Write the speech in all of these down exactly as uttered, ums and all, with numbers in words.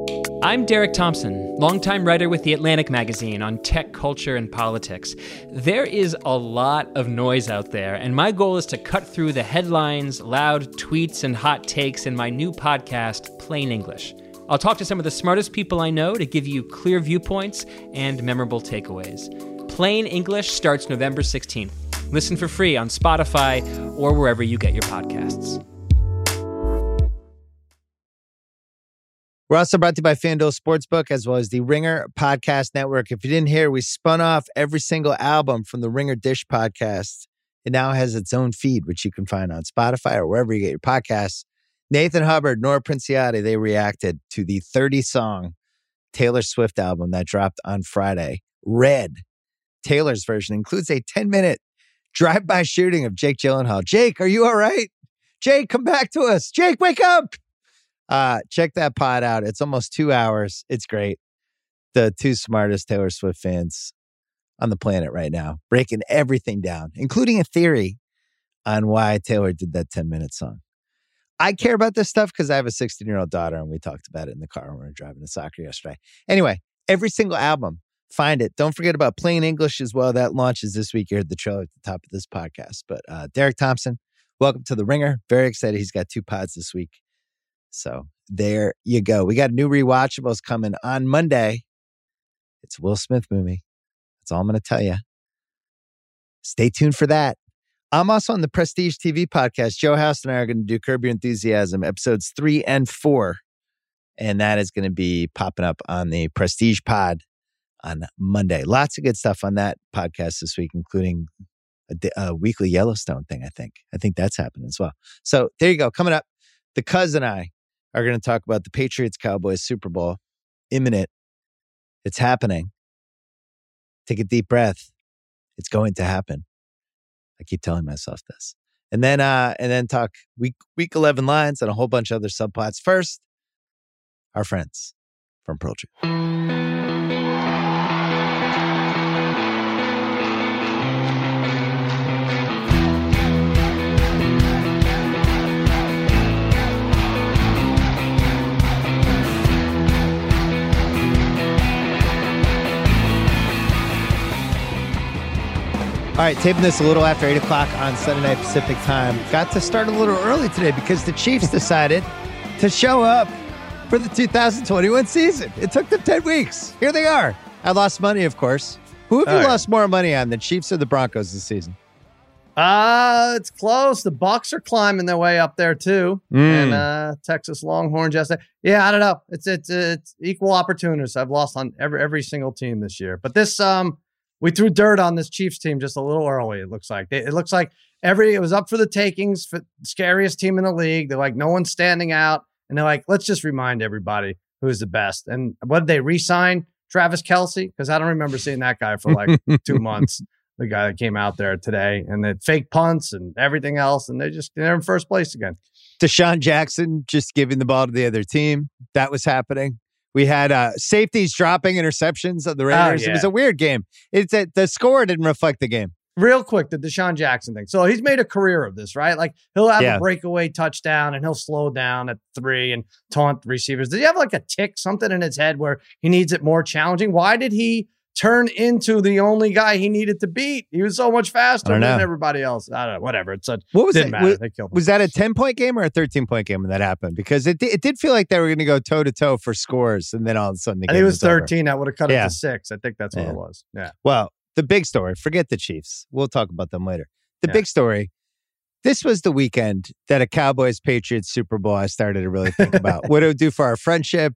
I'm Derek Thompson, longtime writer with The Atlantic magazine on tech, culture, and politics. There is a lot of noise out there, and my goal is to cut through the headlines, loud tweets, and hot takes in my new podcast, Plain English. I'll talk to some of the smartest people I know to give you clear viewpoints and memorable takeaways. Plain English starts November sixteenth. Listen for free on Spotify or wherever you get your podcasts. We're also brought to you by FanDuel Sportsbook as well as the Ringer Podcast Network. If you didn't hear, we spun off every single album from the Ringer Dish podcast. It now has its own feed, which you can find on Spotify or wherever you get your podcasts. Nathan Hubbard, Nora Princiati, they reacted to the thirty-song Taylor Swift album that dropped on Friday. Red, Taylor's version, includes a ten-minute drive-by shooting of Jake Gyllenhaal. Jake, are you all right? Jake, come back to us. Jake, wake up! Uh, check that pod out. It's almost two hours. It's great. The two smartest Taylor Swift fans on the planet right now, breaking everything down, including a theory on why Taylor did that ten-minute song. I care about this stuff because I have a sixteen-year-old daughter, and we talked about it in the car when we were driving to soccer yesterday. Anyway, every single album, find it. Don't forget about Plain English as well. That launches this week. You heard the trailer at the top of this podcast. But uh, Derek Thompson, welcome to The Ringer. Very excited. He's got two pods this week. So there you go. We got new rewatchables coming on Monday. It's a Will Smith movie. That's all I'm going to tell you. Stay tuned for that. I'm also on the Prestige T V podcast. Joe House and I are going to do Curb Your Enthusiasm episodes three and four. And that is going to be popping up on the Prestige pod on Monday. Lots of good stuff on that podcast this week, including a, a weekly Yellowstone thing, I think. I think that's happening as well. So there you go. Coming up, the Cuz and I are going to talk about the Patriots-Cowboys Super Bowl. Imminent. It's happening. Take a deep breath. It's going to happen. I keep telling myself this. And then uh, and then talk week week eleven lines and a whole bunch of other subplots. First, our friends from Pearl Jam. All right, taping this a little after eight o'clock on Sunday night Pacific time. Got to start a little early today because the Chiefs decided to show up for the two thousand twenty-one season. It took them ten weeks. Here they are. I lost money, of course. Who have All you right. lost more money on, the Chiefs or the Broncos this season? Uh, it's close. The Bucs are climbing their way up there too. Mm. And uh, Texas Longhorns yesterday. Yeah, I don't know. It's it's it's equal opportunists. I've lost on every every single team this year. But this um we threw dirt on this Chiefs team just a little early, it looks like. It looks like every it was up for the takings, for the scariest team in the league. They're like, no one's standing out. And they're like, let's just remind everybody who's the best. And what did they re-sign? Travis Kelce? Because I don't remember seeing that guy for like two months. The guy that came out there today, and the fake punts and everything else. And they just, they're in first place again. Deshaun Jackson just giving the ball to the other team. That was happening. We had uh, safeties dropping interceptions of the Raiders. Oh, yeah. It was a weird game. It's a, the score didn't reflect the game. Real quick, the Deshaun Jackson thing. So he's made a career of this, right? Like he'll have yeah. a breakaway touchdown and he'll slow down at three and taunt the receivers. Does he have like a tick, something in his head where he needs it more challenging? Why did he turn into the only guy he needed to beat? He was so much faster than everybody else. I don't know. Whatever. It's a, what was didn't that? matter. Was, they killed him. Was that a ten-point game or a thirteen-point game when that happened? Because it it did feel like they were going to go toe-to-toe for scores, and then all of a sudden the I game think it was, was thirteen. Over. That would have cut yeah. it to six. I think that's what yeah. it was. Yeah. Well, the big story, forget the Chiefs. We'll talk about them later. The yeah. big story, this was the weekend that a Cowboys-Patriots Super Bowl I started to really think about. What it would do for our friendship.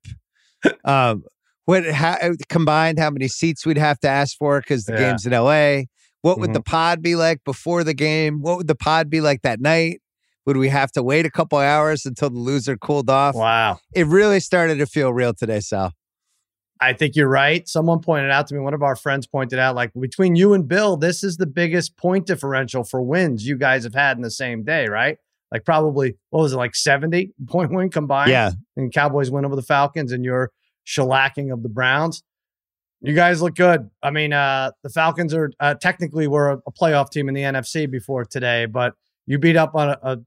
Um What how, combined, how many seats we'd have to ask for because the yeah. game's in L A. What would mm-hmm. the pod be like before the game? What would the pod be like that night? Would we have to wait a couple hours until the loser cooled off? Wow. It really started to feel real today, Sal. I think you're right. Someone pointed out to me, one of our friends pointed out, like between you and Bill, this is the biggest point differential for wins you guys have had in the same day, right? Like probably, what was it, like seventy point win combined? Yeah. And Cowboys win over the Falcons and you're shellacking of the Browns. You guys look good. I mean, uh, the Falcons are uh, technically were a, a playoff team in the N F C before today, but you beat up on a, a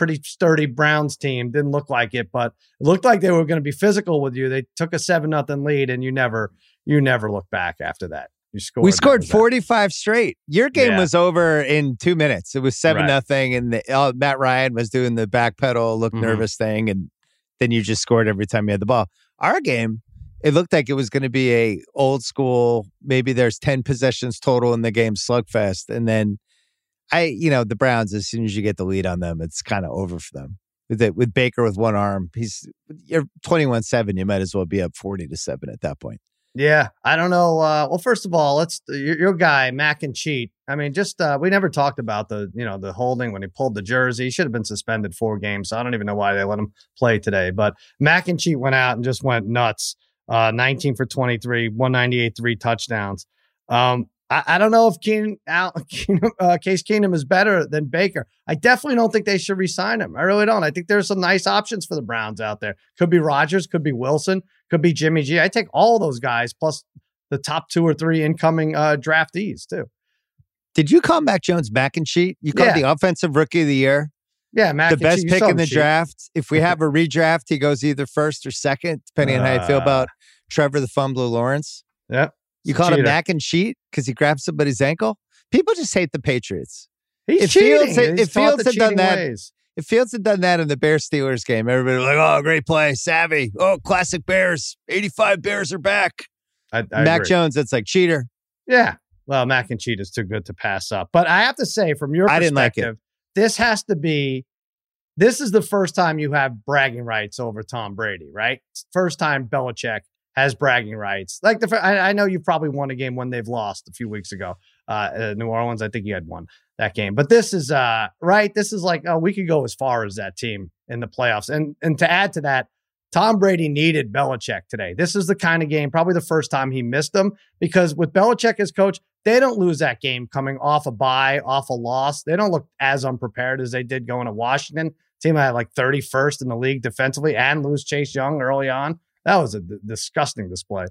pretty sturdy Browns team. Didn't look like it, but it looked like they were going to be physical with you. They took a seven nothing lead, and you never you never looked back after that. You scored. We scored forty-five straight. Your game Yeah. was over in two minutes. It was seven Right. nothing, and the, uh, Matt Ryan was doing the back pedal, look Mhm. nervous thing, and then you just scored every time you had the ball. Our game, it looked like it was going to be a old school. Maybe there's ten possessions total in the game slugfest, and then I, you know, the Browns. As soon as you get the lead on them, it's kind of over for them. With it, with Baker with one arm, he's you're twenty-one seven. You might as well be up forty to seven at that point. Yeah, I don't know. Uh, well, first of all, let's your, your guy Mac and Cheat. I mean, just uh, we never talked about the you know the holding when he pulled the jersey. He should have been suspended four games. So I don't even know why they let him play today. But Mac and Cheat went out and just went nuts. Uh, nineteen for twenty-three, one ninety-eight, three touchdowns. Um, I, I don't know if Keenan, Al, Keenan, uh, Case Keenum is better than Baker. I definitely don't think they should re-sign him. I really don't. I think there's some nice options for the Browns out there. Could be Rodgers, could be Wilson, could be Jimmy G. I take all those guys plus the top two or three incoming uh, draftees too. Did you call Mac Jones Mac and Cheat? You called Yeah. the offensive rookie of the year. Yeah, Mac The and best Cheat. You pick saw in him the cheat. draft. If we have a redraft, he goes either first or second, depending on how you feel Uh, about Trevor the Fumbler Lawrence. Yeah. You called cheater. him Mac and Cheat because he grabbed somebody's ankle. People just hate the Patriots. He's If cheating. Fields had- He's if taught Fields the had done cheating that- ways. If Fields had done that in the Bears Steelers game, everybody was like, "Oh, great play, savvy. Oh, classic Bears. eighty-five Bears are back." I, I Mac agree. Jones, it's like cheater. Yeah. Well, Mac and Cheat is too good to pass up. But I have to say, from your I didn't like perspective, this has to be, this is the first time you have bragging rights over Tom Brady, right? First time Belichick has bragging rights. Like the, fir- I, I know you probably won a game when they've lost a few weeks ago. Uh, uh, New Orleans, I think you had won that game. But this is, uh, right? This is like, oh, we could go as far as that team in the playoffs. And and to add to that, Tom Brady needed Belichick today. This is the kind of game, probably the first time he missed them, because with Belichick as coach, they don't lose that game coming off a bye, off a loss. They don't look as unprepared as they did going to Washington. Team had like thirty-first in the league defensively and lose Chase Young early on. That was a d- disgusting display.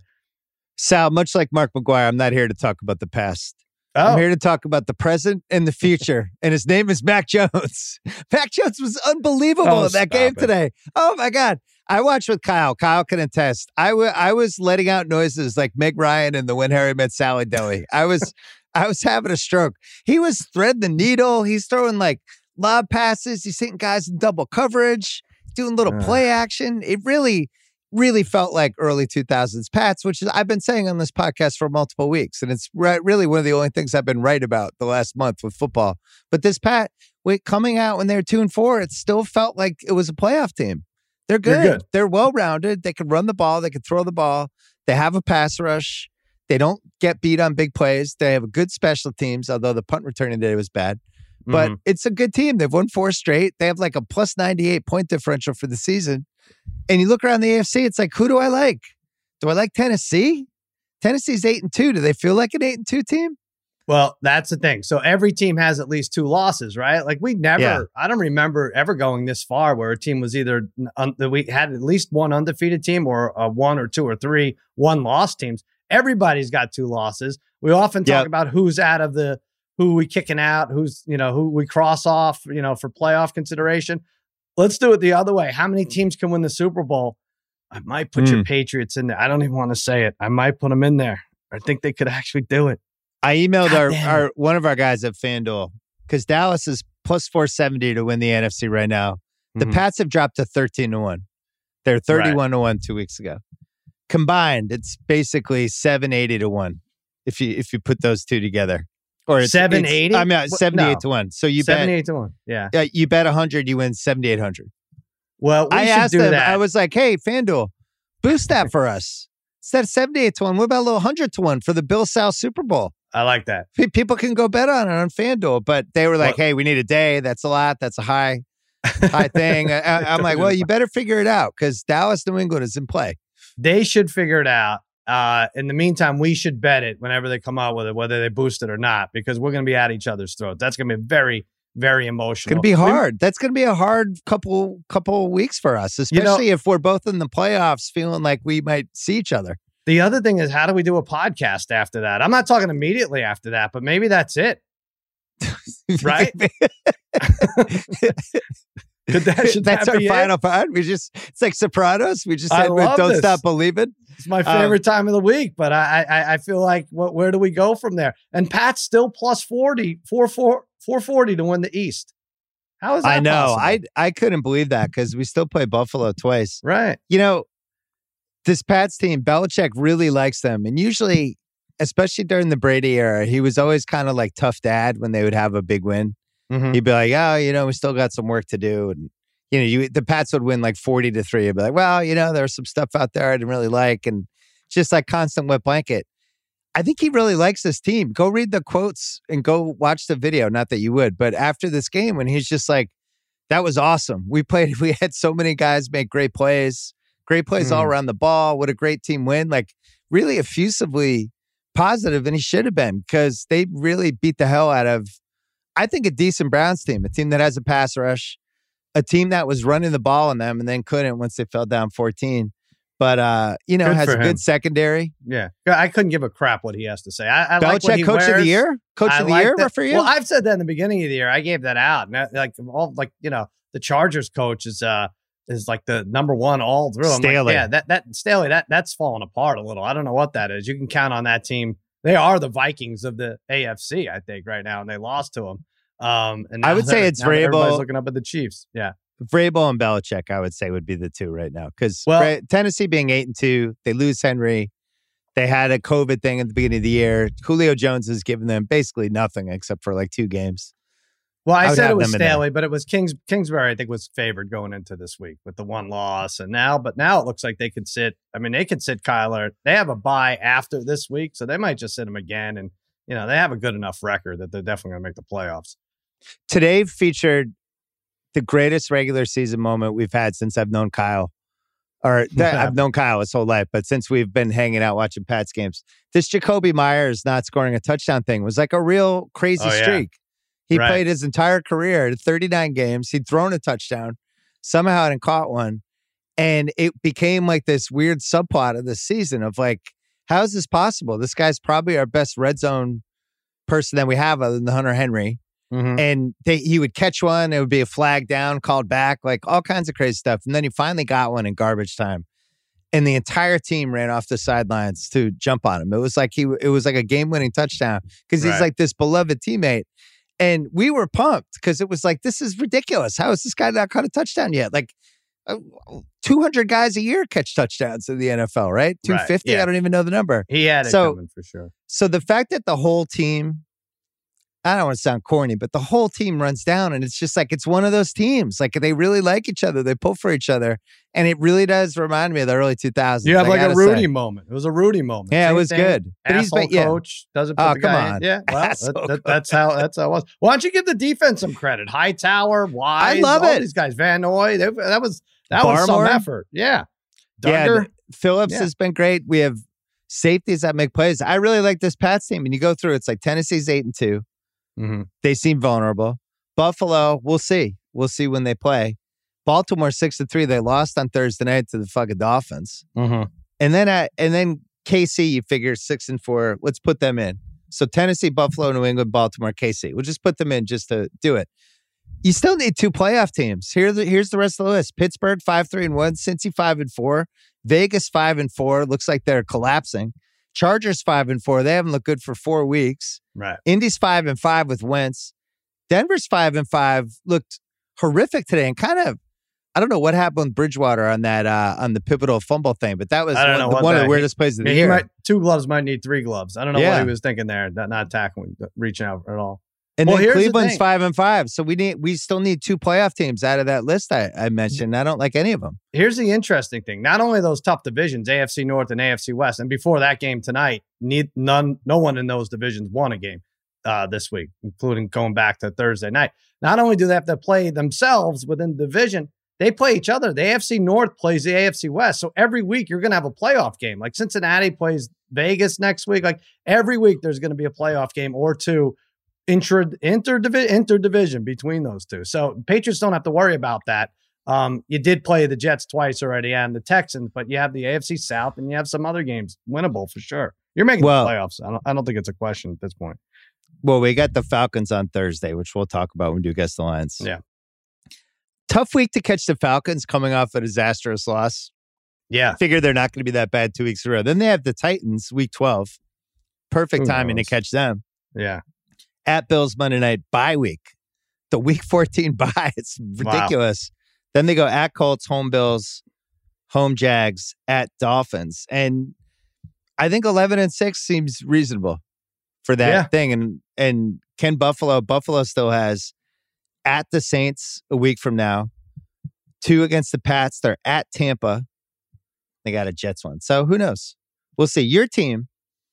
Sal, much like Mark McGuire, I'm not here to talk about the past. Oh, I'm here to talk about the present and the future. And his name is Mac Jones. Mac Jones was unbelievable Oh, in that stop game it. today. Oh, my God. I watched with Kyle. Kyle can attest. I, w- I was letting out noises like Meg Ryan in the When Harry Met Sally Deli. I was I was having a stroke. He was threading the needle. He's throwing like lob passes. He's hitting guys in double coverage, doing little Ugh. play action. It really, really felt like early two thousands Pats, which is I've been saying on this podcast for multiple weeks. And it's re- really one of the only things I've been right about the last month with football. But this Pat, wait, coming out when they were two and four, it still felt like it was a playoff team. They're good. They're good. They're well-rounded. They can run the ball. They can throw the ball. They have a pass rush. They don't get beat on big plays. They have a good special teams, although the punt returning today was bad. But Mhm. it's a good team. They've won four straight. They have like a plus ninety-eight point differential for the season. And you look around the A F C, it's like, who do I like? Do I like Tennessee? Tennessee's eight and two. Do they feel like an eight and two team? Well, that's the thing. So every team has at least two losses, right? Like we never, Yeah. I don't remember ever going this far where a team was either, un, we had at least one undefeated team or a one or two or three one loss teams. Everybody's got two losses. We often talk Yep. about who's out of the, who we kicking out, who's, you know, who we cross off, you know, for playoff consideration. Let's do it the other way. How many teams can win the Super Bowl? I might put your Mm. Patriots in there. I don't even want to say it. I might put them in there. I think they could actually do it. I emailed God our, damn our one of our guys at FanDuel because Dallas is plus four seventy to win the N F C right now. The Mhm. Pats have dropped to thirteen to one. They're thirty-one to one two weeks ago. Combined, it's basically seven eighty to one if you if you put those two together. Or it's seven it's- eighty? I mean, What- seventy-eight no. to one. So you bet seventy-eight to one. Yeah. uh, you bet one hundred, you win seventy-eight hundred. Well, we I should asked do them, that. I was like, hey, FanDuel, boost that for us. Instead of seventy-eight to one, what about a little one hundred to one for the Bill Sal Super Bowl? I like that. Pe- People can go bet on it on FanDuel, but they were like, Well- hey, we need a day. That's a lot. That's a high, high thing. I, I- I'm like, well, you better figure it out because Dallas, New England is in play. They should figure it out. Uh, in the meantime, we should bet it whenever they come out with it, whether they boost it or not, because we're going to be at each other's throats. That's going to be very, very It's emotional. going to be We- hard. That's going to be a hard couple couple weeks for us, especially You know- if we're both in the playoffs feeling like we might see each other. The other thing is, how do we do a podcast after that? I'm not talking immediately after that, but maybe that's it. Right? Could that, should That's that our be final it? part. We just, it's like Sopranos. We just I said, love don't this. stop believing. It's my favorite um, time of the week, but I I, I feel like what, where do we go from there? And Pat's still plus forty, four forty to win the East. How is that I know. possible? I I couldn't believe that because we still play Buffalo twice. Right. You know, this Pats team, Belichick really likes them. And usually, especially during the Brady era, he was always kind of like tough dad when they would have a big win. Mm-hmm. He'd be like, oh, you know, we still got some work to do. And, you know, you, the Pats would win like forty to three. He'd be like, well, you know, there's some stuff out there I didn't really like. And just like constant wet blanket. I think he really likes this team. Go read the quotes and go watch the video. Not that you would, but after this game, when he's just like, that was awesome. We played, we had so many guys make great plays, great plays mm. all around the ball. What a great team win. Like really effusively positive, and he should have been because they really beat the hell out of, I think, a decent Browns team, a team that has a pass rush, a team that was running the ball on them and then couldn't once they fell down fourteen. But, uh, you know, good has a him. good secondary. Yeah. I couldn't give a crap what he has to say. I, I Belichick, like what he coach wears. of the year? Coach I of the like year that. for you? Well, I've said that in the beginning of the year. I gave that out. And that, like, all, like, you know, the Chargers coach is uh is like the number one all through. I'm Staley. like, yeah, that, that Staley, that, that's falling apart a little. I don't know what that is. You can count on that team. They are the Vikings of the A F C, I think, right now, and they lost to them. Um, and I would say it's Vrabel. Everybody's looking up at the Chiefs. Yeah. Vrabel and Belichick, I would say, would be the two right now. Because well, Tennessee being eight and two, they lose Henry. They had a COVID thing at the beginning of the year. Julio Jones has given them basically nothing except for like two games. Well, I, I said it was them Staley, but it was Kings, Kingsbury, I think, was favored going into this week with the one loss. And now, but now it looks like they could sit. I mean, they could sit Kyler. They have a bye after this week, so they might just sit him again. And, you know, they have a good enough record that they're definitely going to make the playoffs. Today featured the greatest regular season moment we've had since I've known Kyle. Or that, I've known Kyle his whole life, but since we've been hanging out watching Pats games, this Jacoby Myers not scoring a touchdown thing was like a real crazy oh, yeah. streak. He right. played his entire career, thirty-nine games. He'd thrown a touchdown, somehow hadn't caught one. And it became like this weird subplot of the season of like, how is this possible? This guy's probably our best red zone person that we have other than Hunter Henry. Mm-hmm. And they, he would catch one. It would be a flag down, called back, like all kinds of crazy stuff. And then he finally got one in garbage time. And the entire team ran off the sidelines to jump on him. It was like he, it was like a game-winning touchdown because he's right. like this beloved teammate. And we were pumped because it was like, this is ridiculous. How has this guy not caught a touchdown yet? Like uh, two hundred guys a year catch touchdowns in the N F L, right? two fifty? Right, yeah. I don't even know the number. He had it so, coming for sure. So the fact that the whole team, I don't want to sound corny, but the whole team runs down and it's just like, it's one of those teams. Like they really like each other. They pull for each other. And it really does remind me of the early two thousands. You have like a Rudy say. moment. It was a Rudy moment. Yeah, Same it was thing. good. But Asshole he's, yeah. coach doesn't put oh, the guy come on. in. Yeah, well, that, that, that's how that's how it was. Why don't you give the defense some credit? Hightower, Wise, I love all it. These guys, Van Noy, they, that was that Barmore. was some effort. Yeah. Duggar. Yeah, Phillips yeah. has been great. We have safeties that make plays. I really like this Pats team. And you go through, it's like Tennessee's eight and two. Mm-hmm. They seem vulnerable. Buffalo, we'll see. We'll see when they play. Baltimore six to three. They lost on Thursday night to the fucking Dolphins. Mm-hmm. And then uh, and then K C, you figure six and four. Let's put them in. So Tennessee, Buffalo, New England, Baltimore, K C. We'll just put them in just to do it. You still need two playoff teams. Here, the, here's the rest of the list: Pittsburgh five three and one, Cincy five and four, Vegas five and four. Looks like they're collapsing. Chargers five and four. They haven't looked good for four weeks. Right. Indy's five and five with Wentz. Denver's five and five. Looked horrific today, and kind of, I don't know what happened with Bridgewater on that uh, on the pivotal fumble thing, but that was one, the, one of the weirdest plays of the he year. Might, two gloves might need three gloves. I don't know yeah. what he was thinking there. Not, not tackling, reaching out at all. And well, then Cleveland's the five and five, so we need we still need two playoff teams out of that list I, I mentioned. I don't like any of them. Here's the interesting thing: not only those tough divisions, A F C North and A F C West, and before that game tonight, need none, no one in those divisions won a game uh, this week, including going back to Thursday night. Not only do they have to play themselves within the division, they play each other. The A F C North plays the A F C West, so every week you're going to have a playoff game. Like Cincinnati plays Vegas next week. Like every week, there's going to be a playoff game or two. Inter interdivision interdivision between those two. So Patriots don't have to worry about that. Um, you did play the Jets twice already and the Texans, but you have the A F C South and you have some other games winnable for sure. You're making well, the playoffs. I don't, I don't think it's a question at this point. Well, we got the Falcons on Thursday, which we'll talk about when we do Guess the Lines. Yeah. Tough week to catch the Falcons coming off a disastrous loss. Yeah. Figure they're not going to be that bad two weeks in a row. Then they have the Titans, week twelve. Perfect Who timing knows? to catch them. Yeah. At Bills Monday night, bye week. The week fourteen bye. It's ridiculous. Wow. Then they go at Colts, home Bills, home Jags, at Dolphins. And I think eleven and six seems reasonable for that Yeah. thing. And and Ken Buffalo, Buffalo still has at the Saints a week from now, two against the Pats. They're at Tampa. They got a Jets one. So who knows? We'll see. Your team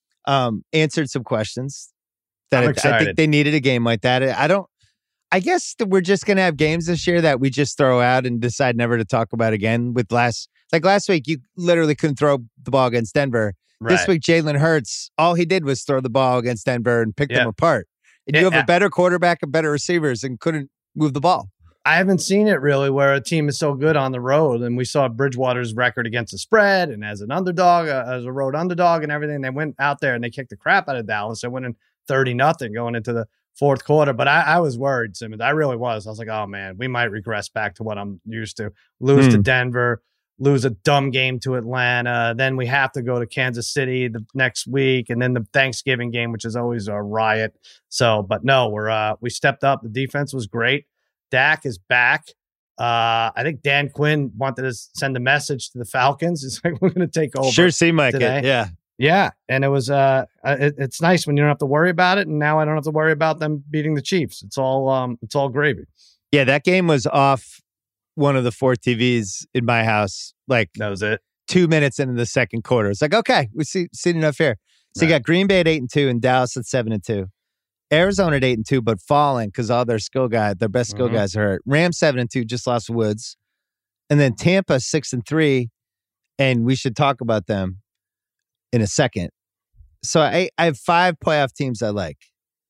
um, answered some questions that I'm I, excited. I think they needed a game like that. I don't, I guess that we're just going to have games this year that we just throw out and decide never to talk about again. With last, like last week, you literally couldn't throw the ball against Denver. Right. This week, Jalen Hurts, all he did was throw the ball against Denver and pick Yeah. them apart. And Yeah, you have yeah. a better quarterback and better receivers and couldn't move the ball. I haven't seen it really where a team is so good on the road. And we saw Bridgewater's record against the spread and as an underdog, uh, as a road underdog and everything. They went out there and they kicked the crap out of Dallas. They went in thirty nothing going into the fourth quarter. But I, I was worried, Simmons. I really was. I was like, oh, man, we might regress back to what I'm used to. Lose Hmm. to Denver, lose a dumb game to Atlanta. Then we have to go to Kansas City the next week. And then the Thanksgiving game, which is always a riot. So, but no, we're uh, we stepped up. The defense was great. Dak is back. Uh, I think Dan Quinn wanted to send a message to the Falcons. It's like, we're going to take over. Sure seemed like today. it. Yeah. Yeah. And it was, uh, it, it's nice when you don't have to worry about it. And now I don't have to worry about them beating the Chiefs. It's all, um, it's all gravy. Yeah. That game was off one of the four T Vs in my house, like That was it. two minutes into the second quarter. It's like, okay, we've see, seen enough here. So you Right. got Green Bay at eight and two and Dallas at seven and two. Arizona at eight and two, but falling because all their skill guys, their best skill Mhm. guys are hurt. Rams seven and two, just lost Woods. And then Tampa six and three. And we should talk about them in a second. So I, I have five playoff teams I like.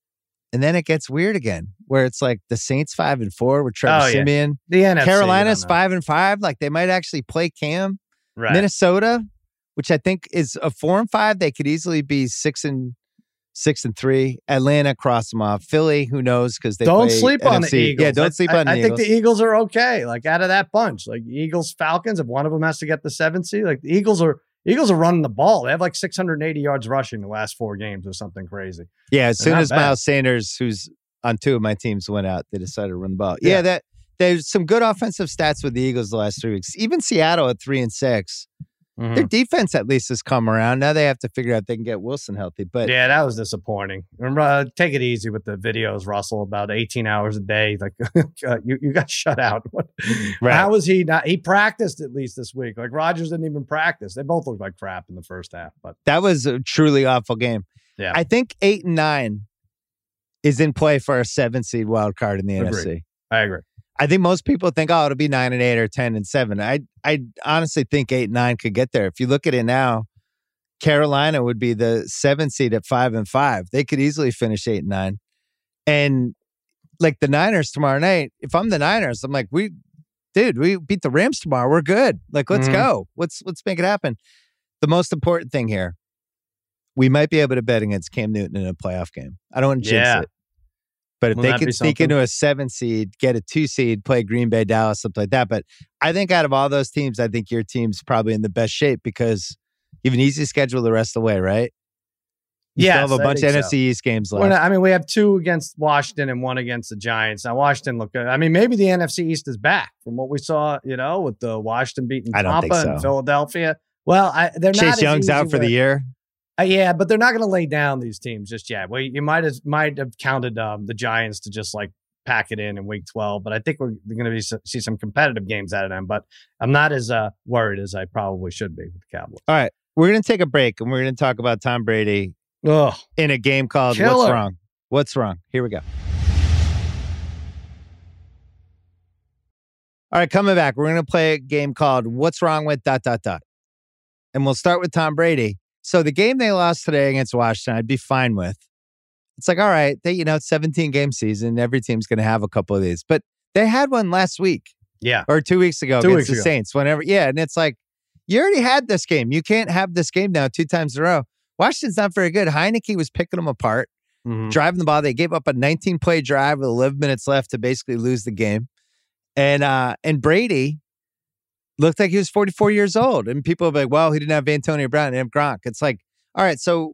And then it gets weird again, where it's like the Saints five and four with Trevor Oh, yeah. Siemian. The N F C. Carolina's you don't know. five and five. Like they might actually play Cam. Right. Minnesota, which I think is a four and five, they could easily be six and six and three. Atlanta, cross them off. Philly, who knows? Because they don't play sleep on N F C. the Eagles. Yeah, don't I- sleep I, on the I Eagles. think the Eagles are okay. Like out of that bunch, like Eagles, Falcons, if one of them has to get the seven seed, like the Eagles are Eagles are running the ball. They have like six hundred eighty yards rushing the last four games or something crazy. yeah, as They're soon not as bad. Miles Sanders, who's on two of my teams, went out, they decided to run the ball. Yeah, Yeah. that there's some good offensive stats with the Eagles the last three weeks. Even Seattle at three and six. Mm-hmm. Their defense at least has come around. Now they have to figure out they can get Wilson healthy. But Yeah, that was disappointing. Remember, uh, take it easy with the videos, Russell. About eighteen hours a day, like uh, you, you got shut out. What- Right. How was he not? He practiced at least this week. Like Rodgers didn't even practice. They both looked like crap in the first half. But that was a truly awful game. yeah, I think eight and nine is in play for a seven seed wild card in the N F C. Agreed. I agree. I think most people think, oh, it'll be nine and eight or ten and seven. I I honestly think eight and nine could get there. If you look at it now, Carolina would be the seven seed at five and five. They could easily finish eight and nine. And like the Niners tomorrow night, if I'm the Niners, I'm like, we, dude, we beat the Rams tomorrow. We're good. Like, let's Mhm. go. Let's let's make it happen. The most important thing here, we might be able to bet against Cam Newton in a playoff game. I don't want to jinx Yeah. it. But if Wouldn't they that can be sneak something? into a seven seed, get a two seed, play Green Bay, Dallas, something like that. But I think out of all those teams, I think your team's probably in the best shape because you have an easy schedule the rest of the way, right? You Yes, still have a I bunch of think N F so. C East games We're left. not- I mean, we have two against Washington and one against the Giants. Now, Washington looked good. I mean, maybe the N F C East is back from what we saw, you know, with the Washington beating I don't Tampa think and so. Philadelphia. Well, I, they're not Chase as Young's easy out for where- the year. Uh, yeah, but they're not going to lay down these teams just yet. Well, you might have might have counted um, the Giants to just like pack it in in week twelve, but I think we're going to be see some competitive games out of them. But I'm not as uh, worried as I probably should be with the Cowboys. All right. We're going to take a break and we're going to talk about Tom Brady Ugh. in a game called What's Killer. Wrong? What's Wrong? Here we go. All right, coming back. We're going to play a game called What's Wrong with dot, dot, dot. And we'll start with Tom Brady. So the game they lost today against Washington, I'd be fine with. It's like, all right, they, you know, it's seventeen game season. Every team's going to have a couple of these. But they had one last week Yeah. or two weeks ago Two against weeks the ago. Saints. Whenever, yeah. And it's like, you already had this game. You can't have this game now two times in a row. Washington's not very good. Heineke was picking them apart, Mhm. driving the ball. They gave up a nineteen play drive with eleven minutes left to basically lose the game. And uh, and Brady looked like he was forty-four years old. And people are like, well, he didn't have Antonio Brown and Gronk. It's like, all right, so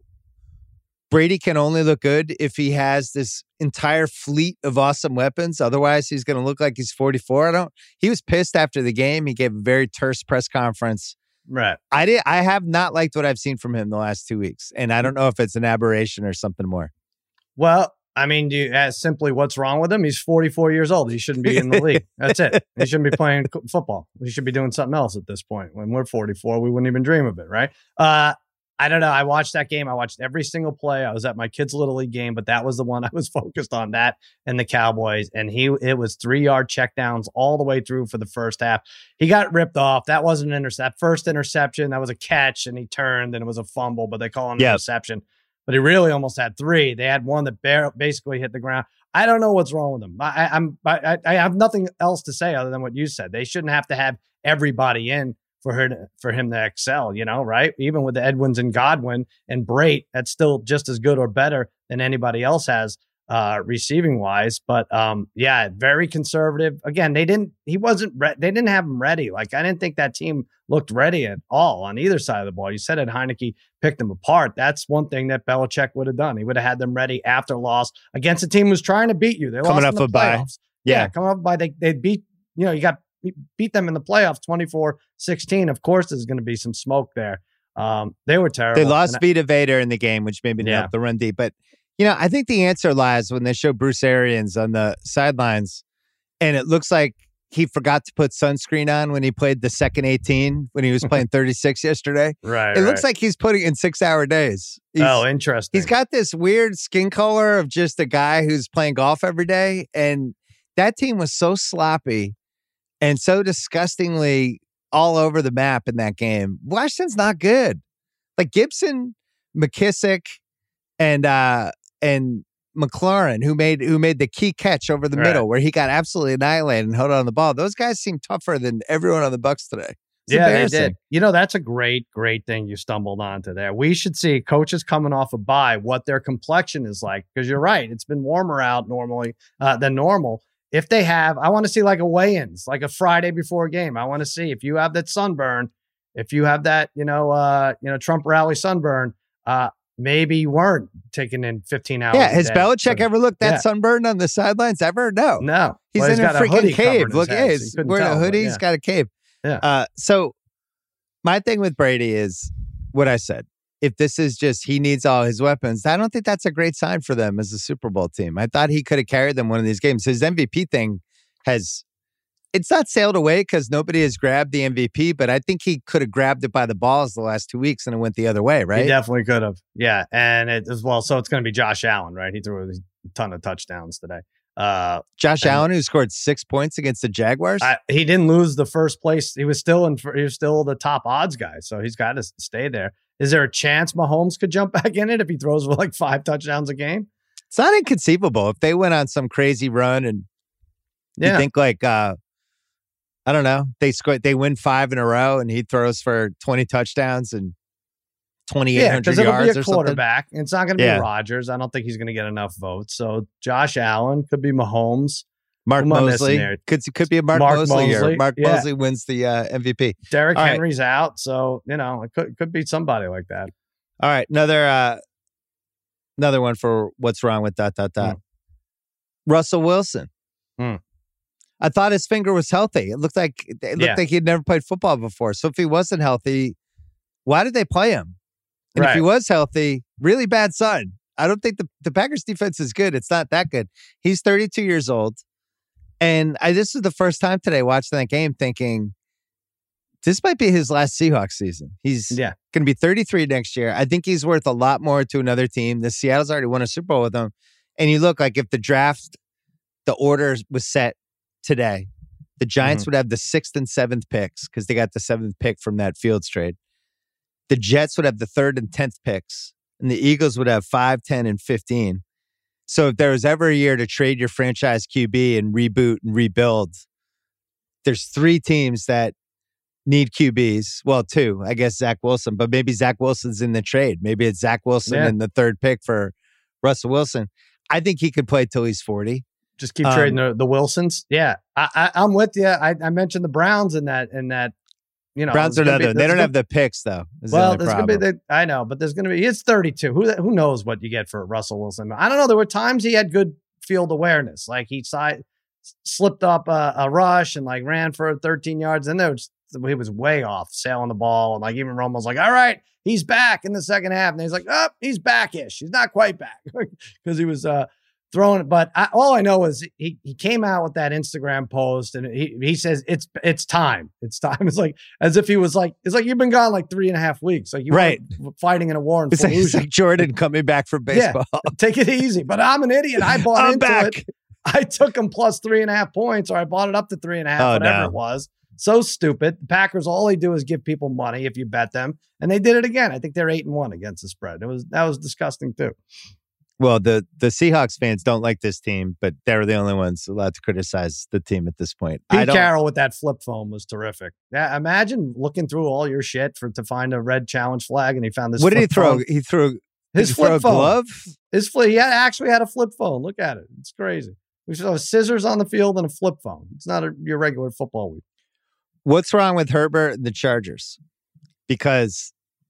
Brady can only look good if he has this entire fleet of awesome weapons. Otherwise, he's going to look like he's forty-four. I don't. He was pissed after the game. He gave a very terse press conference. Right. I did. I have not liked what I've seen from him the last two weeks, and I don't know if it's an aberration or something more. Well, I mean, do you ask simply what's wrong with him? He's forty-four years old. He shouldn't be in the league. That's it. He shouldn't be playing football. He should be doing something else at this point. When we're forty-four, we wouldn't even dream of it, right? Uh, I don't know. I watched that game. I watched every single play. I was at my kid's Little League game, but that was the one I was focused on, that and the Cowboys. And he, it was three-yard checkdowns all the way through for the first half. He got ripped off. That wasn't an intercept. First interception, that was a catch, and he turned, and it was a fumble, but they call it an yep. interception. But he really almost had three. They had one that bare, basically hit the ground. I don't know what's wrong with him. I, I'm, I, I have nothing else to say other than what you said. They shouldn't have to have everybody in for her to, for him to excel, you know, right? Even with the Edwins and Godwin and Brate, that's still just as good or better than anybody else has uh, receiving wise. But um, yeah, very conservative. Again, they didn't, he wasn't, re- they didn't have him ready. Like, I didn't think that team looked ready at all on either side of the ball. You said it, Heineke picked them apart. That's one thing that Belichick would have done. He would have had them ready after loss against a team who's trying to beat you. They coming lost up in the a bye. playoffs. Yeah. yeah, coming up by they they beat, you know, you got beat them in the playoffs twenty-four sixteen. Of course, there's going to be some smoke there. Um, they were terrible. They lost Vita Vader in the game, which maybe didn't Yeah. help the run deep. But, you know, I think the answer lies when they show Bruce Arians on the sidelines, and it looks like he forgot to put sunscreen on when he played the second eighteen, when he was playing thirty-six yesterday. Right. It right. looks like he's putting in six-hour days. He's, oh, interesting. He's got this weird skin color of just a guy who's playing golf every day. And that team was so sloppy and so disgustingly all over the map in that game. Washington's not good. Like Gibson, McKissick, and uh, and McLaurin, who made who made the key catch over the Right. middle, where he got absolutely annihilated and held on the ball. Those guys seem tougher than everyone on the Bucs today. It's yeah, they embarrassing. did. You know, that's a great, great thing you stumbled onto there. We should see coaches coming off a bye, what their complexion is like. Because you're right, it's been warmer out normally uh, than normal. If they have, I want to see like a weigh-ins, like a Friday before a game. I want to see if you have that sunburn, if you have that, you know, uh, you know, Trump rally sunburn. Uh, maybe you weren't taking in fifteen hours. Yeah, a has day. Belichick So, ever looked that yeah. sunburned on the sidelines ever? No. No, He's Well, in a got freaking hoodie cave. covering Look, his yeah, head, so he's you couldn't wearing a tell, but hoodie. yeah. He's got a cave. Yeah. Uh, so my thing with Brady is what I said. If this is just he needs all his weapons, I don't think that's a great sign for them as a Super Bowl team. I thought he could have carried them one of these games. His M V P thing has, it's not sailed away because nobody has grabbed the M V P, but I think he could have grabbed it by the balls the last two weeks and it went the other way, right? He definitely could have. Yeah. And it as well. So it's going to be Josh Allen, right? He threw a ton of touchdowns today. Uh, Josh and- Allen, who scored six points against the Jaguars. I, he didn't lose the first place. He was still in. He was still the top odds guy, so he's got to stay there. Is there a chance Mahomes could jump back in it if he throws for like five touchdowns a game? It's not inconceivable if they went on some crazy run and Yeah, you think like uh, I don't know, they score, they win five in a row, and he throws for twenty touchdowns and twenty-eight yeah, hundred because it'll yards be a or something. quarterback. And it's not going to be Yeah. Rodgers. I don't think he's going to get enough votes. So Josh Allen could be Mahomes. Mark Who am I missing Mosley there? could could be a Mark, Mark Mosley, Mosley, here. Mark yeah. Mosley wins the uh, M V P. Derrick All right. Henry's out, so you know it could could be somebody like that. All right, another uh, another one for what's wrong with dot dot dot. Mm. Russell Wilson. Mm. I thought his finger was healthy. It looked like it looked Yeah. like he'd never played football before. So if he wasn't healthy, why did they play him? And if he Right. was healthy, really bad sign. I don't think the, the Packers defense is good. It's not that good. He's thirty-two years old. And I this is the first time today watching that game thinking this might be his last Seahawks season. He's Yeah, going to be thirty-three next year. I think he's worth a lot more to another team. The Seattle's already won a Super Bowl with him. And you look like if the draft, the order was set today, the Giants Mhm. would have the sixth and seventh picks because they got the seventh pick from that Fields trade. The Jets would have the third and tenth picks, and the Eagles would have five, ten, and fifteen. So if there was ever a year to trade your franchise Q B and reboot and rebuild, there's three teams that need Q Bs. Well, two, I guess Zach Wilson, but maybe Zach Wilson's in the trade. Maybe it's Zach Wilson Yeah. and the third pick for Russell Wilson. I think he could play till he's forty. Just keep Um, trading the, the Wilsons. Yeah, I, I, I'm with you. I, I mentioned the Browns in that. In that, you know, Browns are there's gonna another. be- They don't there's have the picks though. is the Well, only there's going to be problem. the, I know, but there's going to be, it's thirty-two. Who who knows what you get for Russell Wilson? I don't know. There were times he had good field awareness. Like he side, slipped up a, a rush and like ran for thirteen yards. And there was, he was way off sailing the ball. And like even Romo was like, all right, he's back in the second half. And he's like, oh, he's back-ish. He's not quite back because he was uh, throwing it. But I, all I know is he he came out with that Instagram post and he he says it's it's time. It's time. It's like as if he was like, it's like you've been gone like three and a half weeks. Like you Right. were fighting in a war in It's like, it's Fallujah. like Jordan coming back from baseball. Yeah, take it easy. But I'm an idiot. I bought I'm into back. it. I took him plus three and a half points, or I bought it up to three and a half, Oh, whatever no. it was. So stupid. The Packers, all they do is give people money if you bet them, and they did it again. I think they're eight and one against the spread. It was that was disgusting too. Well, the the Seahawks fans don't like this team, but they're the only ones allowed to criticize the team at this point. I Pete don't. Carroll with that flip phone was terrific. Yeah, imagine looking through all your shit for to find a red challenge flag, and he found this. What did he flip throw? phone. He threw His did he throw flip a phone. glove. His flip. He had, actually had a flip phone. Look at it. It's crazy. We should have scissors on the field and a flip phone. It's not a, your regular football week. What's wrong with Herbert and the Chargers? Because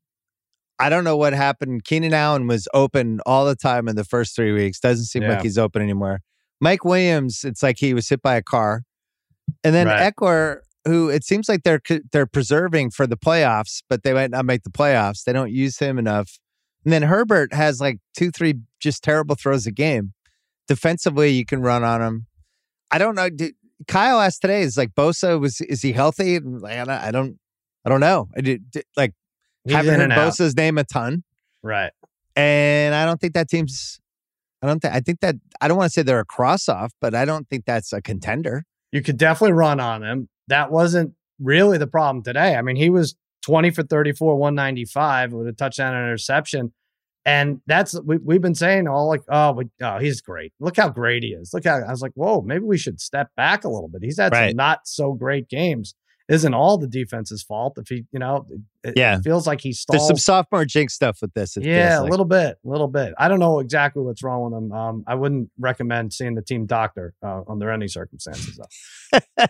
I don't know what happened. Keenan Allen was open all the time in the first three weeks. Doesn't seem Yeah. like he's open anymore. Mike Williams, it's like he was hit by a car. And then Right. Eckler, who it seems like they're they're preserving for the playoffs, but they might not make the playoffs. They don't use him enough. And then Herbert has like two, three just terrible throws a game. Defensively, you can run on him. I don't know. Do, Kyle asked today, is like Bosa, was is he healthy? And like, I don't, I don't, I don't know. I did, did like He's haven't in heard and out. Bosa's name a ton, Right. and I don't think that team's. I don't think. I think that I don't want to say they're a cross off, but I don't think that's a contender. You could definitely run on him. That wasn't really the problem today. I mean, he was twenty for thirty-four, one ninety-five with a touchdown and interception. And that's, we, we've been saying all like, oh, we, oh, he's great. Look how great he is. Look how, I was like, whoa, maybe we should step back a little bit. He's had Right. some not so great games. Isn't all the defense's fault if he, you know, it, Yeah. it feels like he stalls. There's some sophomore jinx stuff with this. it Yeah, feels a like. little bit, a little bit. I don't know exactly what's wrong with him. Um, I wouldn't recommend seeing the team doctor uh, under any circumstances. Though.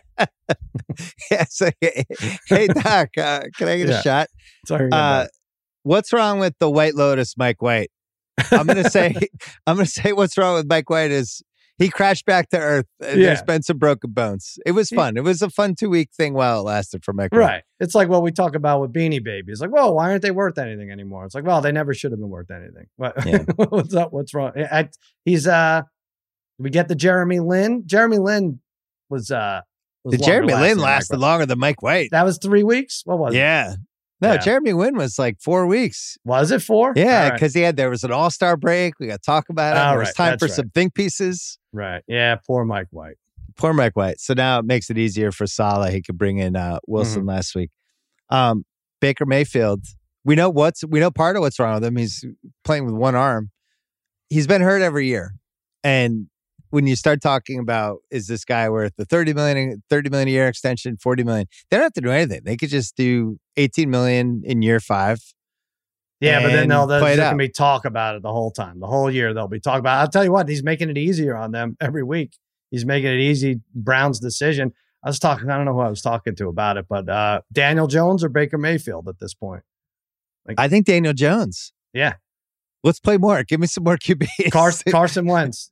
Yeah, so, hey Doc, uh, can I get Yeah. a shot? Sorry. Uh, what's wrong with the White Lotus, Mike White? I'm gonna say, I'm gonna say, what's wrong with Mike White is he crashed back to earth. And Yeah. There's been some broken bones. It was fun. It was a fun two week thing while it lasted for Mike White. right. It's like what we talk about with Beanie Babies. Like, whoa, why aren't they worth anything anymore? It's like, well, they never should have been worth anything. What, Yeah. what's up? What's wrong? I, he's uh, we get the Jeremy Lin. Jeremy Lin was uh, was The longer Jeremy lasting Lin than Mike lasted White. longer than Mike White. That was three weeks. What was it? Yeah. No, Yeah. Jeremy Lin was like four weeks. Was it four? Yeah, All right. because he had there was an All Star break. We got to talk about it. All there was right, time that's for right. some think pieces. Right. Yeah. Poor Mike White. Poor Mike White. So now it makes it easier for Salah. He could bring in uh, Wilson Mm-hmm. last week. Um, Baker Mayfield. We know what's we know part of what's wrong with him. He's playing with one arm. He's been hurt every year, and when you start talking about is this guy worth the thirty million, thirty million a year extension, forty million, they don't have to do anything. They could just do eighteen million in year five. Yeah, but then and they'll, play there's it going out. to be talk about it the whole time. The whole year they'll be talking about it. I'll tell you what, he's making it easier on them every week. He's making it easy. Brown's decision. I was talking, I don't know who I was talking to about it, but uh, Daniel Jones or Baker Mayfield at this point. I think Daniel Jones. Yeah. Let's play more. Give me some more Q Bs. Carson, Carson Wentz.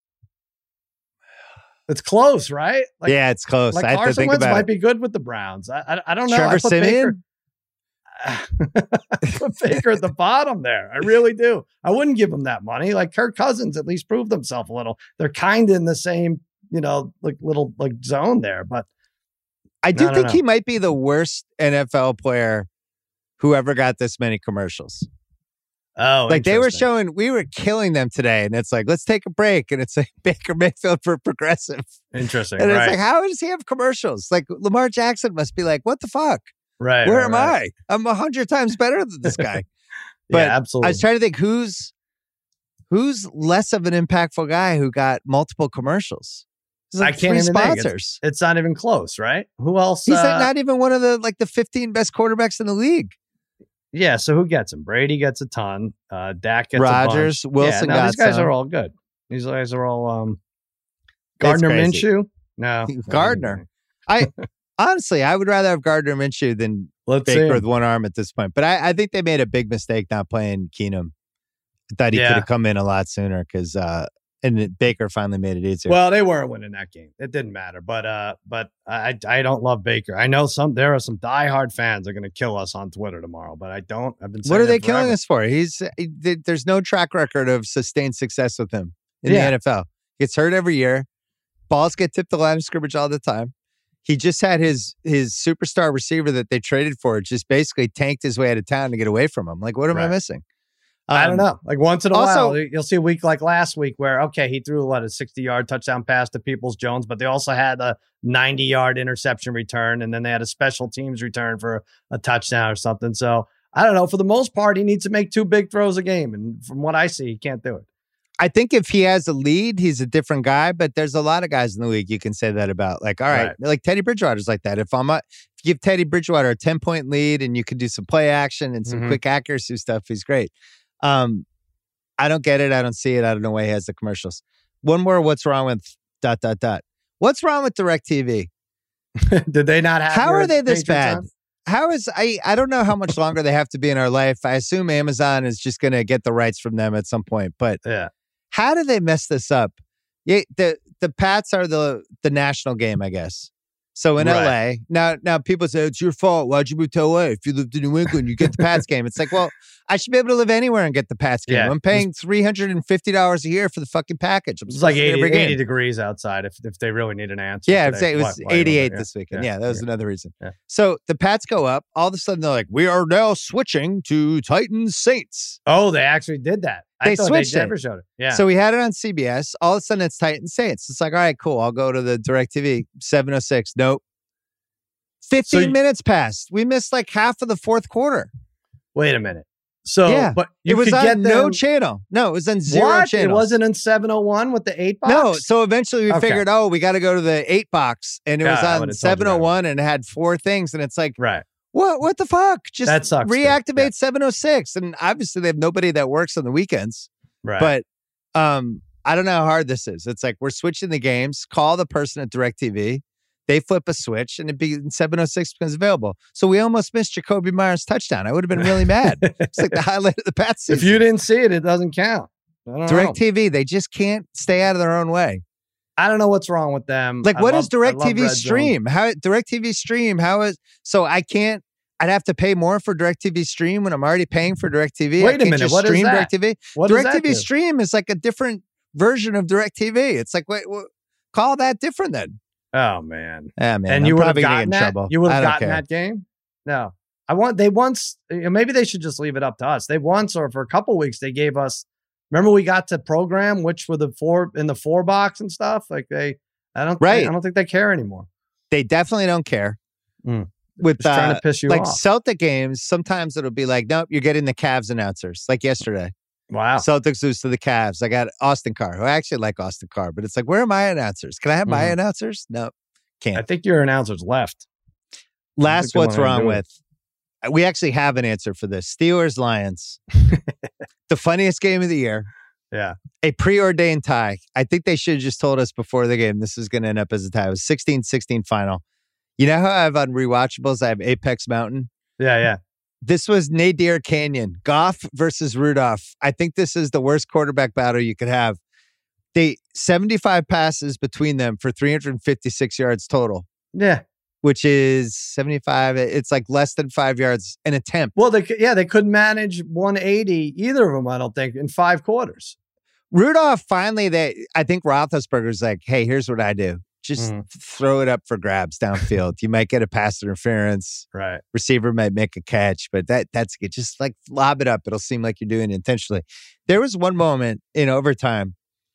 It's close, right? Like, yeah, it's close. like I have to Carson think Wentz about might it. be good with the Browns. I, I, I don't know. Trevor I put Siemian? Baker, I put Baker at the bottom there. I really do. I wouldn't give him that money. Like Kirk Cousins at least proved himself a little. They're kind of in the same, you know, like little like zone there. But I do I don't think know. he might be the worst N F L player who ever got this many commercials. oh, Like they were interesting. showing, we were killing them today, and it's like, let's take a break, and it's like Baker Mayfield for Progressive, Interesting. and right. it's like, how does he have commercials? Like Lamar Jackson must be like, what the fuck? right. Where right, am right. I? I'm a hundred times better than this guy. But yeah, absolutely. I was trying to think who's who's less of an impactful guy who got multiple commercials. There's like I can't three even think. It's- sponsors. It's not even close, right? Who else? He's uh, like not even one of the like the fifteen best quarterbacks in the league. yeah. So who gets him? Brady gets a ton. Uh, Dak gets Rodgers, a bunch. Wilson yeah, no, got these guys some. are all good. These guys are all um, Gardner crazy. Minshew? No. Gardner. I honestly, I would rather have Gardner Minshew than Let's see Baker him. with one arm at this point. But I, I think they made a big mistake not playing Keenum. I thought he Yeah. could have come in a lot sooner because uh, and it- Baker finally made it easier. Well, they weren't winning that game. It didn't matter. But uh, but I I don't love Baker. I know some there are some diehard fans that are going to kill us on Twitter tomorrow. But I don't. I've been. What are saying they it forever. killing us for? He's he, there's no track record of sustained success with him in Yeah. the N F L. Gets hurt every year. Balls get tipped the line of scrimmage all the time. He just had his his superstar receiver that they traded for just basically tanked his way out of town to get away from him. Like, what am I Right. missing? I don't Um, know. Like once in a also- while, you'll see a week like last week where, okay, he threw what, a sixty yard touchdown pass to Peoples Jones, but they also had a ninety yard interception return. And then they had a special teams return for a touchdown or something. So I don't know. For the most part, he needs to make two big throws a game. And from what I see, he can't do it. I think if he has a lead, he's a different guy. But there's a lot of guys in the league you can say that about. Like, all right, Right. like Teddy Bridgewater's like that. If I'm a, if you give Teddy Bridgewater a ten point lead and you can do some play action and some Mhm. quick accuracy stuff, he's great. Um, I don't get it. I don't see it. I don't know why he has the commercials. One more. What's wrong with dot dot dot? What's wrong with DirecTV? Did they not have? How your are they this Patriots bad? on? How is I? I don't know how much longer they have to be in our life. I assume Amazon is just going to get the rights from them at some point. But Yeah. how do they mess this up? Yeah, the the Pats are the the national game, I guess. So in Right. L A, now now people say it's your fault. Why'd you move to L A? If you lived in New England, you get the Pats game. It's like, well, I should be able to live anywhere and get the Pats game. Yeah. I'm paying three hundred and fifty dollars a year for the fucking package. I'm It's supposed like to get eighty, every game. eighty degrees outside if, if they really need an answer. Yeah, I'd today. say it was Why- why you eighty-eight don't- this weekend. Yeah. Yeah, that was Yeah. another reason. Yeah. So the Pats go up. All of a sudden, they're like, we are now switching to Titans Saints. Oh, they actually did that. I They thought switched they it. never showed it. Yeah. So we had it on C B S. All of a sudden, it's Titans Saints. It's like, all right, cool. I'll go to the DirecTV. seven oh six. Nope. fifteen you- minutes passed. We missed like half of the fourth quarter. Wait a minute. So, Yeah. but you it was could on get no them- channel. No, it was on zero What? channels. It wasn't in seven oh one with the eight box? No, so eventually we Okay. figured, oh, we got to go to the eight box, and it Yeah, was I on would've told you seven oh one, and it had four things, and it's like, Right. what? What the fuck? Just That sucks, dude. reactivate Yeah. seven oh six, and obviously they have nobody that works on the weekends. Right. But um, I don't know how hard this is. It's like we're switching the games. Call the person at DirecTV. They flip a switch, and it be seven oh six becomes available. So we almost missed Jacoby Myers' touchdown. I would have been really mad. It's like the highlight of the Pats season. if you didn't see it, it doesn't count. I don't know. DirecTV, they just can't stay out of their own way. I don't know what's wrong with them. Like, I what love- is I love DirecTV Red Zone. Stream? How DirecTV Stream? How is so? I can't. I'd have to pay more for DirecTV Stream when I'm already paying for DirecTV. I Wait a can't minute, just what is stream that? DirecTV. What does that DirecTV do? Stream is like a different version of DirecTV. It's like, wait, wh- call that different then. Oh man. Yeah, man. and I'm you would have probably gonna gotten get in that. trouble. You would I have don't gotten care. that game. No, I want. They once. Maybe they should just leave it up to us. They once, or for a couple weeks, they gave us. Remember, we got to program which were the four in the four box and stuff. Like they, I don't. Right. I don't think they care anymore. They definitely don't care. Mm. With Just trying uh, to piss you like off. Celtic games, sometimes it'll be like, nope, you're getting the Cavs announcers. Like yesterday, Wow. Celtics lose to the Cavs. I got Austin Carr, who I actually like Austin Carr, but it's like, where are my announcers? Can I have my Mhm. announcers? No, can't. I think your announcers left. Last, they what's wanna wrong do it. with? We actually have an answer for this. Steelers Lions, the funniest game of the year. Yeah. A preordained tie. I think they should have just told us before the game this is going to end up as a tie. It was sixteen sixteen final. You know how I have on rewatchables? I have Apex Mountain. Yeah. Yeah. This was Nadir Canyon, Goff versus Rudolph. I think this is the worst quarterback battle you could have. They seventy-five passes between them for three hundred fifty-six yards total, Yeah. which is seventy-five. It's like less than five yards an attempt. Well, they yeah they couldn't manage one eighty either of them. I don't think in five quarters. Rudolph finally, they I think Roethlisberger's like, hey, here's what I do. Just Mhm. throw it up for grabs downfield. You might get a pass interference. Right. Receiver might make a catch, but that that's good. Just like lob it up. It'll seem like you're doing it intentionally. There was one moment in overtime.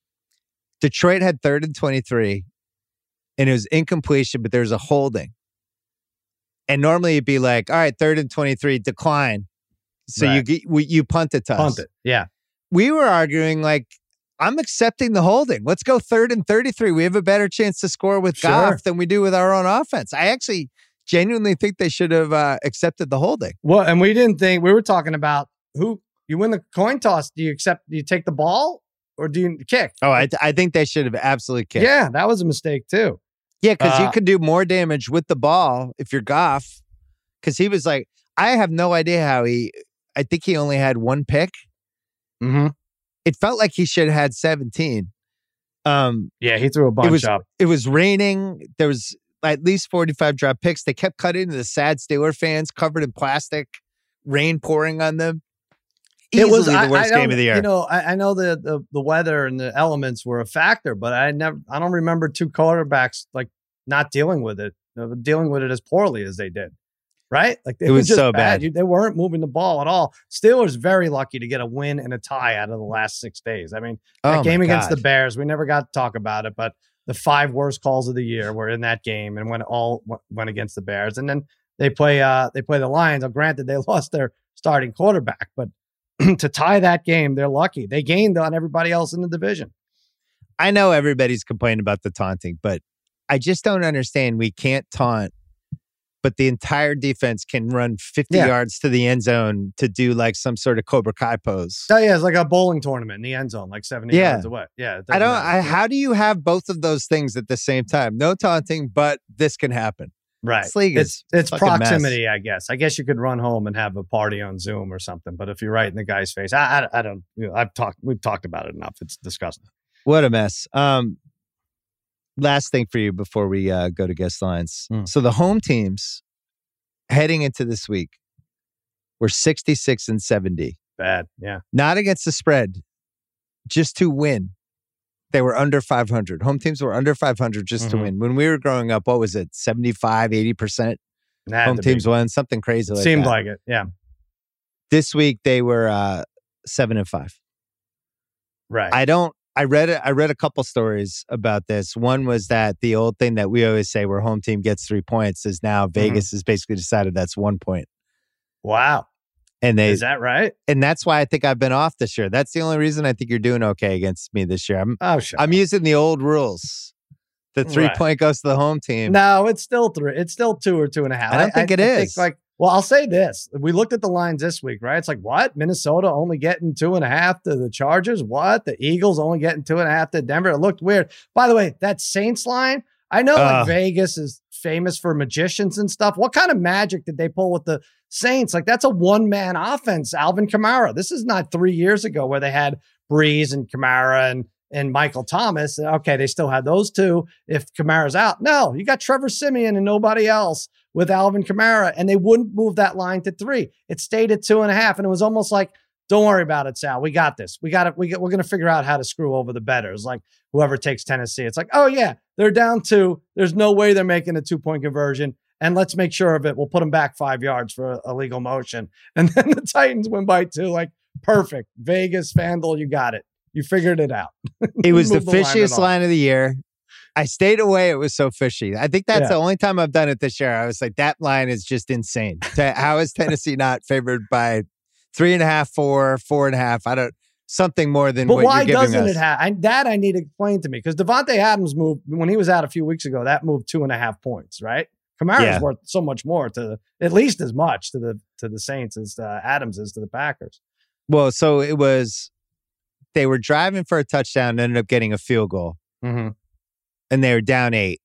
Detroit had third and twenty-three, and it was incompletion, but there was a holding. And normally you'd be like, all right, third and twenty-three, decline. So you Right. get we, you punt it to us. Punt it. Yeah. We were arguing like, I'm accepting the holding. Let's go third and thirty-three. We have a better chance to score with Sure. Goff than we do with our own offense. I actually genuinely think they should have uh, accepted the holding. Well, and we didn't think we were talking about who you win the coin toss. Do you accept? Do you take the ball or do you kick? Oh, I, I think they should have absolutely kicked. Yeah, that was a mistake too. Yeah, because Uh, you could do more damage with the ball if you're Goff. Because he was like, I have no idea how he, I think he only had one pick. Mm-hmm. It felt like he should have had seventeen. Um, Yeah, he threw a bunch it was, up. It was raining. There was at least forty-five drop picks. They kept cutting to the sad Steeler fans covered in plastic, rain pouring on them. Easily It was the I- worst I game of the year. You know, I, I know the, the the weather and the elements were a factor, but I never, I don't remember two quarterbacks like not dealing with it, uh, dealing with it as poorly as they did. Right? Like they It were was just so bad. bad. You, they weren't moving the ball at all. Steelers very lucky to get a win and a tie out of the last six days. I mean, that Oh, game my against God. the Bears, we never got to talk about it, but the five worst calls of the year were in that game, and when it all w- went against the Bears, and then they play uh they play the Lions. Now, granted, they lost their starting quarterback, but to tie that game, they're lucky. They gained on everybody else in the division. I know everybody's complaining about the taunting, but I just don't understand. We can't taunt, but the entire defense can run fifty Yeah. yards to the end zone to do like some sort of Cobra Kai pose. Oh yeah, it's like a bowling tournament in the end zone, like seventy Yeah. yards away. Yeah, it I doesn't don't. matter. I, how do you have both of those things at the same time? No taunting, but this can happen. Right. This league it's is it's fucking mess. proximity, I guess. I guess you could run home and have a party on Zoom or something. But if you're right in the guy's face, I I, I don't. You know, I've talked. We've talked about it enough. It's disgusting. What a mess. Um, last thing for you before we uh, go to guest lines. Mm. So the home teams heading into this week were sixty-six and seventy. Bad. Yeah. Not against the spread, just to win. They were under five hundred. Home teams were under five hundred just to Mhm. win. When we were growing up, what was it? seventy-five, eighty percent Had home to teams be. won, something crazy like Seemed that. like it. Yeah. This week they were uh, seven and five. Right. I don't. I read it. I read a couple stories about this. One was that the old thing that we always say, where home team gets three points, is now Vegas has basically decided that's one point, wow. and they Is that right? and that's why I think I've been off this year. That's the only reason I think you're doing okay against me this year. I'm Oh, sure. I'm using the old rules. The three Right. point goes to the home team. No, it's still three. It's still two or two and a half. I don't think it is. like, well, I'll say this: we looked at the lines this week, right? It's like, what? Minnesota only getting two and a half to the Chargers. What? The Eagles only getting two and a half to Denver. It looked weird. By the way, that Saints line. I know like Ugh. Vegas is famous for magicians and stuff. What kind of magic did they pull with the Saints? Like that's a one man offense. Alvin Kamara. This is not three years ago where they had Breeze and Kamara and and Michael Thomas. Okay, they still had those two if Kamara's out. No, you got Trevor Siemian and nobody else with Alvin Kamara, and they wouldn't move that line to three. It stayed at two and a half, and it was almost like, don't worry about it, Sal. We got this. We got it. We get, we're going to figure out how to screw over the bettors. Like whoever takes Tennessee, it's like, oh yeah, they're down two. There's no way they're making a two point conversion. And let's make sure of it. We'll put them back five yards for a, a legal motion. And then the Titans win by two. Like perfect. Vegas, FanDuel, you got it. You figured it out. It was the Move the line at fishiest all. line of the year. I stayed away. It was so fishy. I think that's Yeah. the only time I've done it this year. I was like, that line is just insane. Te- How is Tennessee not favored by three and a half, four, four and a half? I don't, something more than But what why you're giving doesn't us. it have I, that? I need to explain to me because Devontae Adams moved when he was out a few weeks ago. That moved two and a half points, right? Kamara's Yeah. worth so much more to the, at least as much to the to the Saints as uh, Adams is to the Packers. Well, so it was, they were driving for a touchdown and ended up getting a field goal, Mm-hmm. and they were down eight.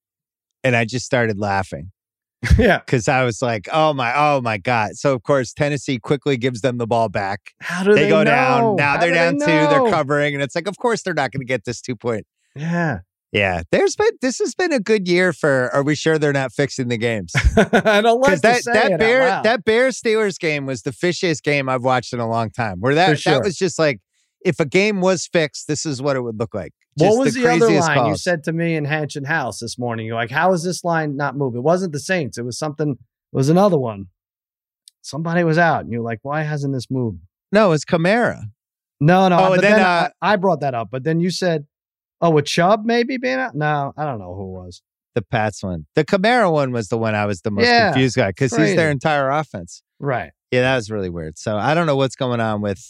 And I just started laughing Yeah. because I was like, oh my, oh my God. So, of course, Tennessee quickly gives them the ball back. How do They, they, go know? down. Now How they're do down they two. They're know? covering. And it's like, of course, they're not going to get this two point. Yeah. Yeah, there's been this has been a good year for. Are we sure they're not fixing the games? I don't like Because to that say that it bear out loud. that Bears Steelers game was the fishiest game I've watched in a long time. Where that For sure. that was just like, if a game was fixed, this is what it would look like. What Just was the, the, other craziest line you calls. said to me in Hanchin House this morning? You're like, how is this line not moving? It wasn't the Saints. It was something, it was another one. Somebody was out. And you're like, why hasn't this moved? No, it's Kamara. No, no. Oh, but and then, then, uh, I, I brought that up. But then you said, oh, with Chubb maybe being out? No, I don't know who it was. The Pats one. The Kamara one was the one I was the most Yeah, confused by because he's crazy. their entire offense. Right. Yeah, that was really weird. So I don't know what's going on with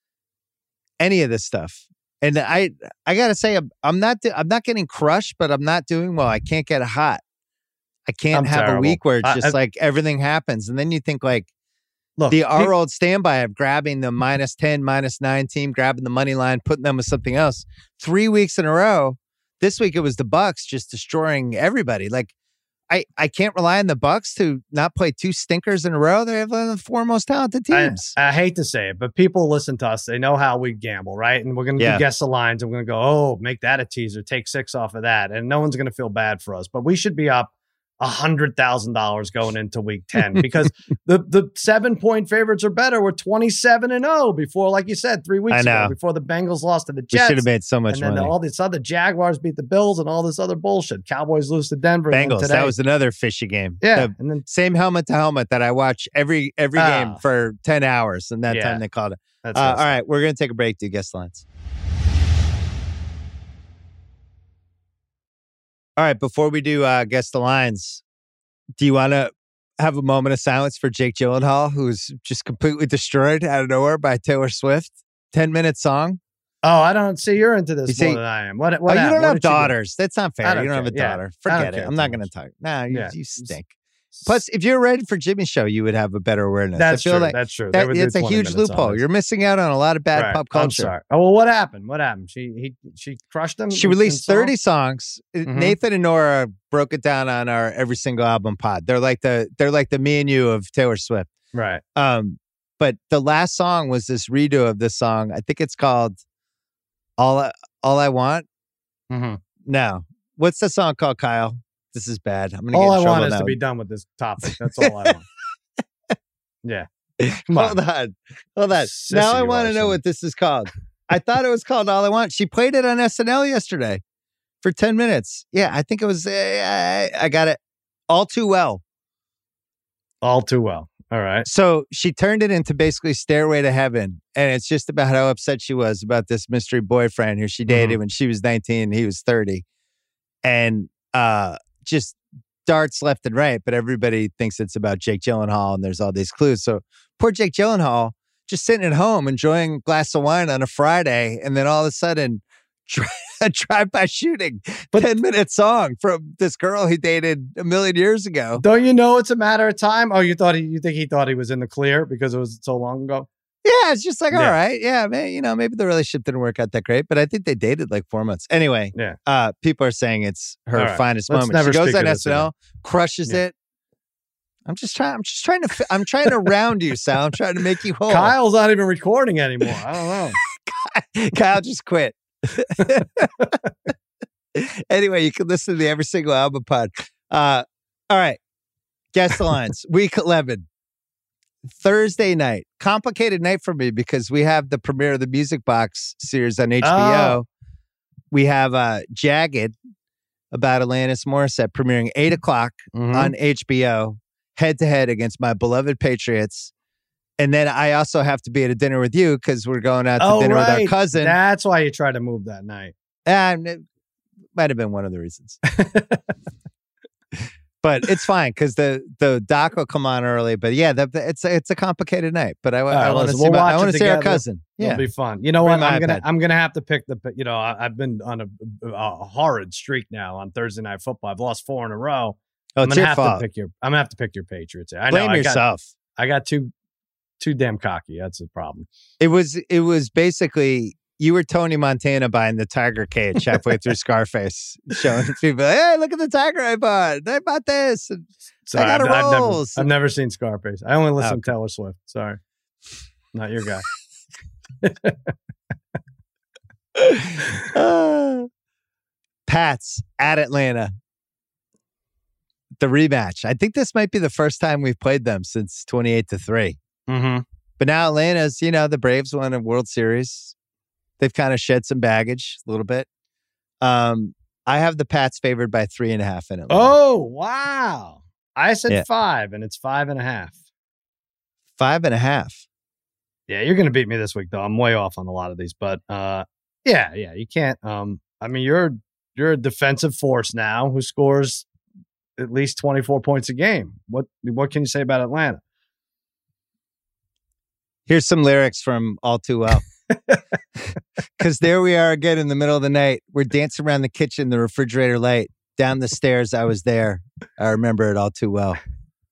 any of this stuff. And I, I gotta say, I'm, I'm not, do- I'm not getting crushed, but I'm not doing well. I can't get hot. I can't I'm have terrible. a week where it's I- just I- like everything happens, and then you think like, Look, the our pe- old standby of grabbing the minus ten, minus nine team, grabbing the money line, putting them with something else. Three weeks in a row. This week it was the Bucks just destroying everybody. Like I, I can't rely on the Bucks to not play two stinkers in a row. They have one of the four most talented teams. I, I hate to say it, but people listen to us. They know how we gamble, right? And we're going to Yeah. guess the lines, and we're going to go, oh, make that a teaser, take six off of that, and no one's going to feel bad for us. But we should be up a hundred thousand dollars going into week ten because the the seven point favorites are better. We're twenty seven and zero before, like you said, three weeks I know. ago, before the Bengals lost to the We Jets. should have made so much and then money. all this other Jaguars beat the Bills and all this other bullshit. Cowboys lose to Denver. and then Bengals. today. That was another fishy game. yeah, The and then same helmet to helmet that I watch every every Oh. game for ten hours, and that Yeah. time they called it. that's Uh, what all I said. right, we're gonna take a break. Do guest lines. All right, before we do uh, guess the lines, do you want to have a moment of silence for Jake Gyllenhaal, who's just completely destroyed out of nowhere by Taylor Swift? Ten minute song. Oh, I don't see you're into this You more see- than I am. What? Oh, What? you happened? don't What have did you do? daughters. That's not I fair. don't You don't have a care. Yeah. daughter. I don't Forget it. care I'm too not going to much. talk. No, you, Yeah. you stink. Plus, if you're ready for Jimmy's show, you would have a better awareness. That's I feel true. like that's true. They that, would do it's a twenty huge minutes on loophole. this. You're missing out on a lot of bad Right. pop I'm culture. sorry. Oh, well, what happened? What happened? She he she crushed them. She in- in released song? thirty songs. Mhm. Nathan and Nora broke it down on our every single album pod. They're like the they're like the me and you of Taylor Swift. Right. Um, but the last song was this redo of this song. I think it's called All I, All I Want. Mm-hmm. No, what's the song called, Kyle? This is bad. I'm gonna All get I in trouble want is now. to be done with this topic. That's all I want. Yeah. Come on. Hold on, hold on. Sissy now I you want are, to know son. what this is called. I thought it was called All I Want. She played it on S N L yesterday for ten minutes. Yeah, I think it was. Uh, I, I got it all too well. All too well. All right. So she turned it into basically Stairway to Heaven. And it's just about how upset she was about this mystery boyfriend who she dated Mhm. when she was nineteen and he was thirty. And uh, just darts left and right. But everybody thinks it's about Jake Gyllenhaal and there's all these clues. So poor Jake Gyllenhaal just sitting at home enjoying a glass of wine on a Friday. And then all of a sudden, a drive-by shooting, But- ten minute song from this girl he dated a million years ago. Don't you know it's a matter of time? Oh, you thought he, you think he thought he was in the clear because it was so long ago? Yeah, it's just like, all Yeah. right. Yeah, man, you know, maybe the relationship didn't work out that great, but I think they dated like four months. Anyway, Yeah. uh, people are saying it's her All right. finest Let's moment. never She goes speak on of this S N L, crushes Yeah. it. I'm just trying, I'm just trying to, fi- I'm trying to round you, Sal. I'm trying to make you whole. Kyle's not even recording anymore. I don't know. Kyle just quit. Anyway, you can listen to the Every Single Album pod. Uh, all right. Guess the lines. Week eleven. Thursday night. Complicated night for me because we have the premiere of the Music Box series on H B O. Oh. We have uh, Jagged about Alanis Morissette premiering eight o'clock Mhm. on H B O, head to head against my beloved Patriots. And then I also have to be at a dinner with you because we're going out to Oh, dinner with our right. cousin. That's why you tried to move that night. And it might have been one of the reasons. But it's fine because the the doc will come on early. But yeah, the, the- it's a, it's a complicated night. But I, right, I want to listen, see we'll my, watch I it want to see our together. cousin. It'll Yeah, be fun. You know Bring what? my I'm gonna iPad. I'm gonna have to pick the. You know, I, I've been on a, a horrid streak now on Thursday Night Football. I've lost four in a row. oh, I'm it's gonna your have fault. to pick your. I'm gonna have to pick your Patriots. I know. Blame I got, yourself. I got too too damn cocky. That's the problem. It was it was basically you were Tony Montana buying the tiger cage halfway through Scarface, showing people, hey, look at the tiger I bought. I bought this. And Sorry, got I've, a I've never, rolls. I've never seen Scarface. I only listen Okay. to Taylor Swift. Sorry, not your guy. Uh, Pats at Atlanta. The rematch. I think this might be the first time we've played them since twenty-eight to three. Mm-hmm. But now Atlanta's, you know, the Braves won a World Series. They've kind of shed some baggage a little bit. Um, I have the Pats favored by three and a half in Atlanta. Oh wow! I said Yeah. five, and it's five and a half. Five and a half. Yeah, you're gonna beat me this week, though. I'm way off on a lot of these, but uh, yeah, yeah, you can't. Um, I mean, you're you're a defensive force now who scores at least twenty-four points a game. What what can you say about Atlanta? Here's some lyrics from All Too Well. Because there we are again in the middle of the night. We're dancing around the kitchen, the refrigerator light. Down the stairs, I was there. I remember it all too well.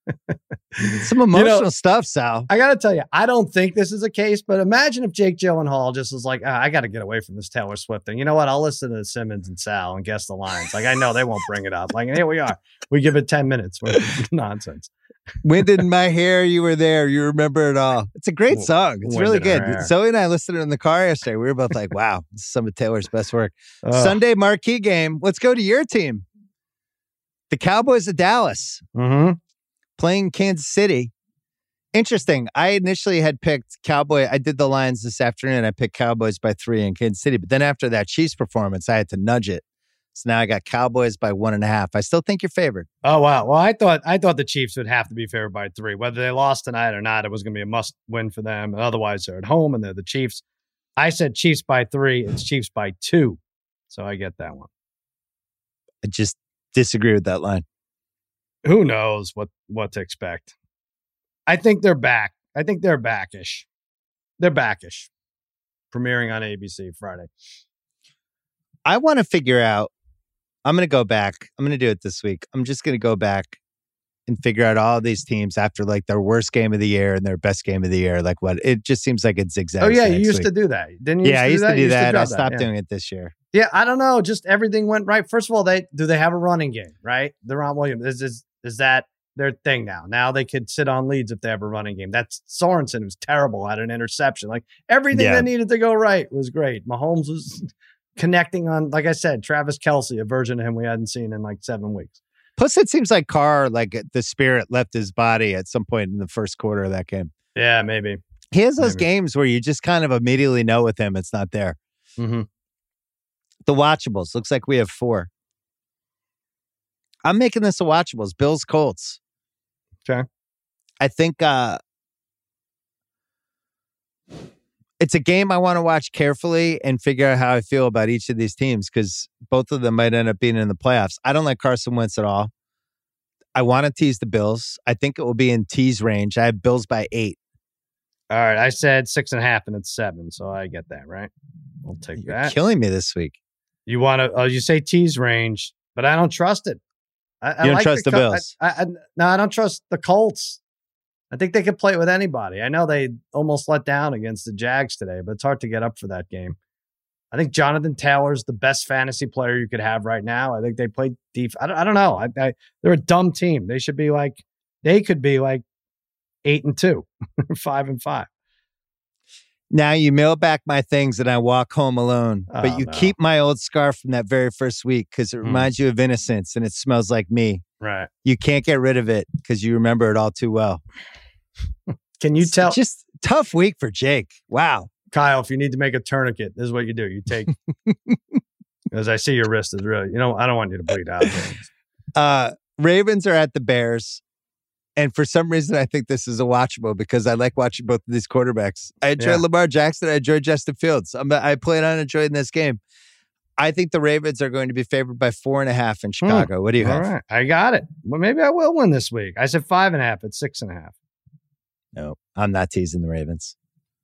Some emotional You know, stuff, Sal. I got to tell you, I don't think this is a case, but imagine if Jake Gyllenhaal just was like, ah, I got to get away from this Taylor Swift thing. You know what? I'll listen to Simmons and Sal and guess the lines. Like, I know they won't bring it up. Like, here we are. We give it ten minutes. Nonsense. Wind in my hair, you were there. You remember it all. It's a great song. It's Wind really in good. her hair. Zoe and I listened to it in the car yesterday. We were both like, wow, this is some of Taylor's best work. Ugh. Sunday marquee game. Let's go to your team. The Cowboys of Dallas Mm-hmm. playing Kansas City. Interesting. I initially had picked Cowboy. I did the lines this afternoon. I picked Cowboys by three in Kansas City. But then after that Chiefs performance, I had to nudge it. So now I got Cowboys by one and a half. I still think you're favored. Oh, wow. Well, I thought I thought the Chiefs would have to be favored by three. Whether they lost tonight or not, it was going to be a must win for them. And otherwise, they're at home and they're the Chiefs. I said Chiefs by three. It's Chiefs by two. So I get that one. I just disagree with that line. Who knows what, what to expect? I think they're back. I think they're backish. They're backish. Premiering on A B C Friday. I want to figure out, I'm going to go back. I'm going to do it this week. I'm just going to go back and figure out all of these teams after like their worst game of the year and their best game of the year. Like what? It just seems like it zigzags. Oh, yeah. You next used week. to do that. Didn't you? Yeah, I used used to do You that. to I do stopped yeah. doing it this year. Yeah, I don't know. Just everything went right. First of all, they do they have a running game, right? Deron Williams. Is, is, is that their thing now? Now they could sit on leads if they have a running game. That's Sorensen, who's terrible, had an interception. Like everything Yeah. that needed to go right was great. Mahomes was connecting on, like I said, Travis Kelce, a version of him we hadn't seen in like seven weeks. Plus, it seems like Carr, like the spirit left his body at some point in the first quarter of that game. Yeah, maybe. He has those Maybe. games where you just kind of immediately know with him it's not there. Mm-hmm. The watchables. Looks like we have four. I'm making this a watchables. Bills, Colts. Okay. I think uh, it's a game I want to watch carefully and figure out how I feel about each of these teams because both of them might end up being in the playoffs. I don't like Carson Wentz at all. I want to tease the Bills. I think it will be in tease range. I have Bills by eight. All right. I said six and a half and it's seven. So I get that, right? I'll take You're that. killing me this week. You want to, oh, you say tease range, but I don't trust it. I, I You don't like trust the Co- Bills? I, I, no, I don't trust the Colts. I think they could play it with anybody. I know they almost let down against the Jags today, but it's hard to get up for that game. I think Jonathan Taylor's the best fantasy player you could have right now. I think they played deep. I don't, I don't know. I, I, they're a dumb team. They should be like, they could be like eight and two, five and five. Now you mail back my things and I walk home alone, Oh, but you no. keep my old scarf from that very first week because it Hmm. reminds you of innocence and it smells like me. Right. You can't get rid of it because you remember it all too well. Can you It's tell, just tough week for Jake. Wow. Kyle, if you need to make a tourniquet, this is what you do. You take, as I see your wrist is really, you know, I don't want you to bleed out. Uh, Ravens are at the Bears. And for some reason, I think this is a watchable because I like watching both of these quarterbacks. I enjoy Yeah. Lamar Jackson. I enjoy Justin Fields. I'm, I plan on enjoying this game. I think the Ravens are going to be favored by four and a half in Chicago. What do you All have? right. I got it. Well, maybe I will win this week. I said five and a half. It's six and a half. No, I'm not teasing the Ravens.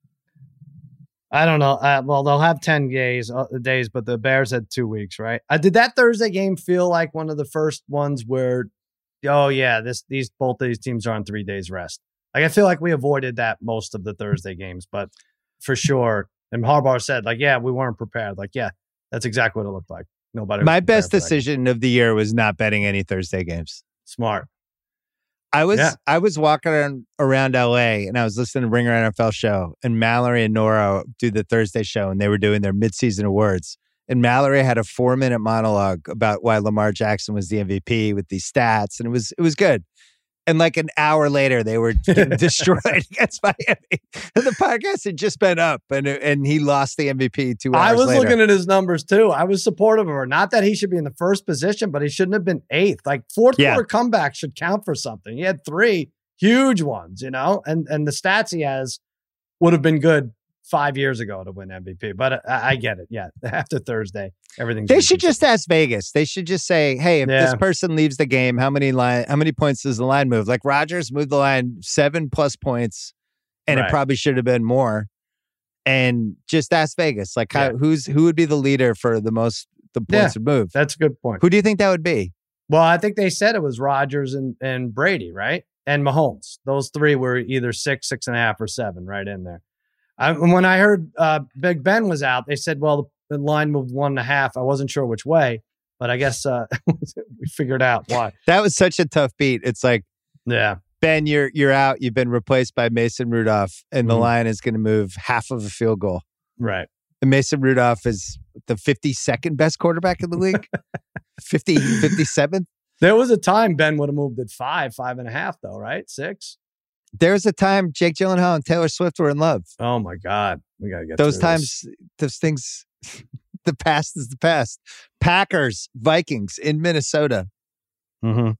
I don't know. Uh, well, they'll have ten days, uh, days, but the Bears had two weeks, right? Uh, did that Thursday game feel like one of the first ones where, oh yeah, this these both of these teams are on three days rest? Like I feel like we avoided that most of the Thursday games, but for sure. And Harbaugh said, like, yeah, we weren't prepared. Like, yeah, that's exactly what it looked like. Nobody. was My prepared best for that game. decision of the year was not betting any Thursday games. Smart. I was Yeah. I was walking around, around L A and I was listening to Ringer N F L show and Mallory and Nora do the Thursday show and they were doing their midseason awards. And Mallory had a four minute monologue about why Lamar Jackson was the M V P with these stats. And it was it was good. And like an hour later, they were getting destroyed against Miami. And the podcast had just been up and and he lost the M V P two hours I was later. looking at his numbers too. I was supportive of her. Not that he should be in the first position, but he shouldn't have been eighth. Like fourth Yeah. quarter comeback should count for something. He had three huge ones, you know, and and the stats he has would have been good five years ago to win M V P. But I, I get it. Yeah, after Thursday, everything's. They should just ask Vegas. They should just say, "Hey, if Yeah. this person leaves the game, how many line, how many points does the line move?" Like Rodgers moved the line seven plus points, and Right. it probably should have been more. And just ask Vegas, like, how, Yeah. who's who would be the leader for the most the points would move? That's a good point. Who do you think that would be? Well, I think they said it was Rodgers and and Brady, right? and Mahomes. Those three were either six, six and a half, or seven, right in there. I, when I heard uh, Big Ben was out, they said, well, the, the line moved one and a half. I wasn't sure which way, but I guess uh, we figured out why. That was such a tough beat. It's like, yeah, Ben, you're you're out. You've been replaced by Mason Rudolph, and the mm-hmm. line is going to move half of a field goal. Right. And Mason Rudolph is the fifty-second best quarterback in the league. fifty, fifty-seventh. There was a time Ben would have moved at five, five and a half, though, right? Six. There was a time Jake Gyllenhaal and Taylor Swift were in love. Oh my God, we gotta get those times. This. Those things. The past is the past. Packers, Vikings in Minnesota. Mm-hmm.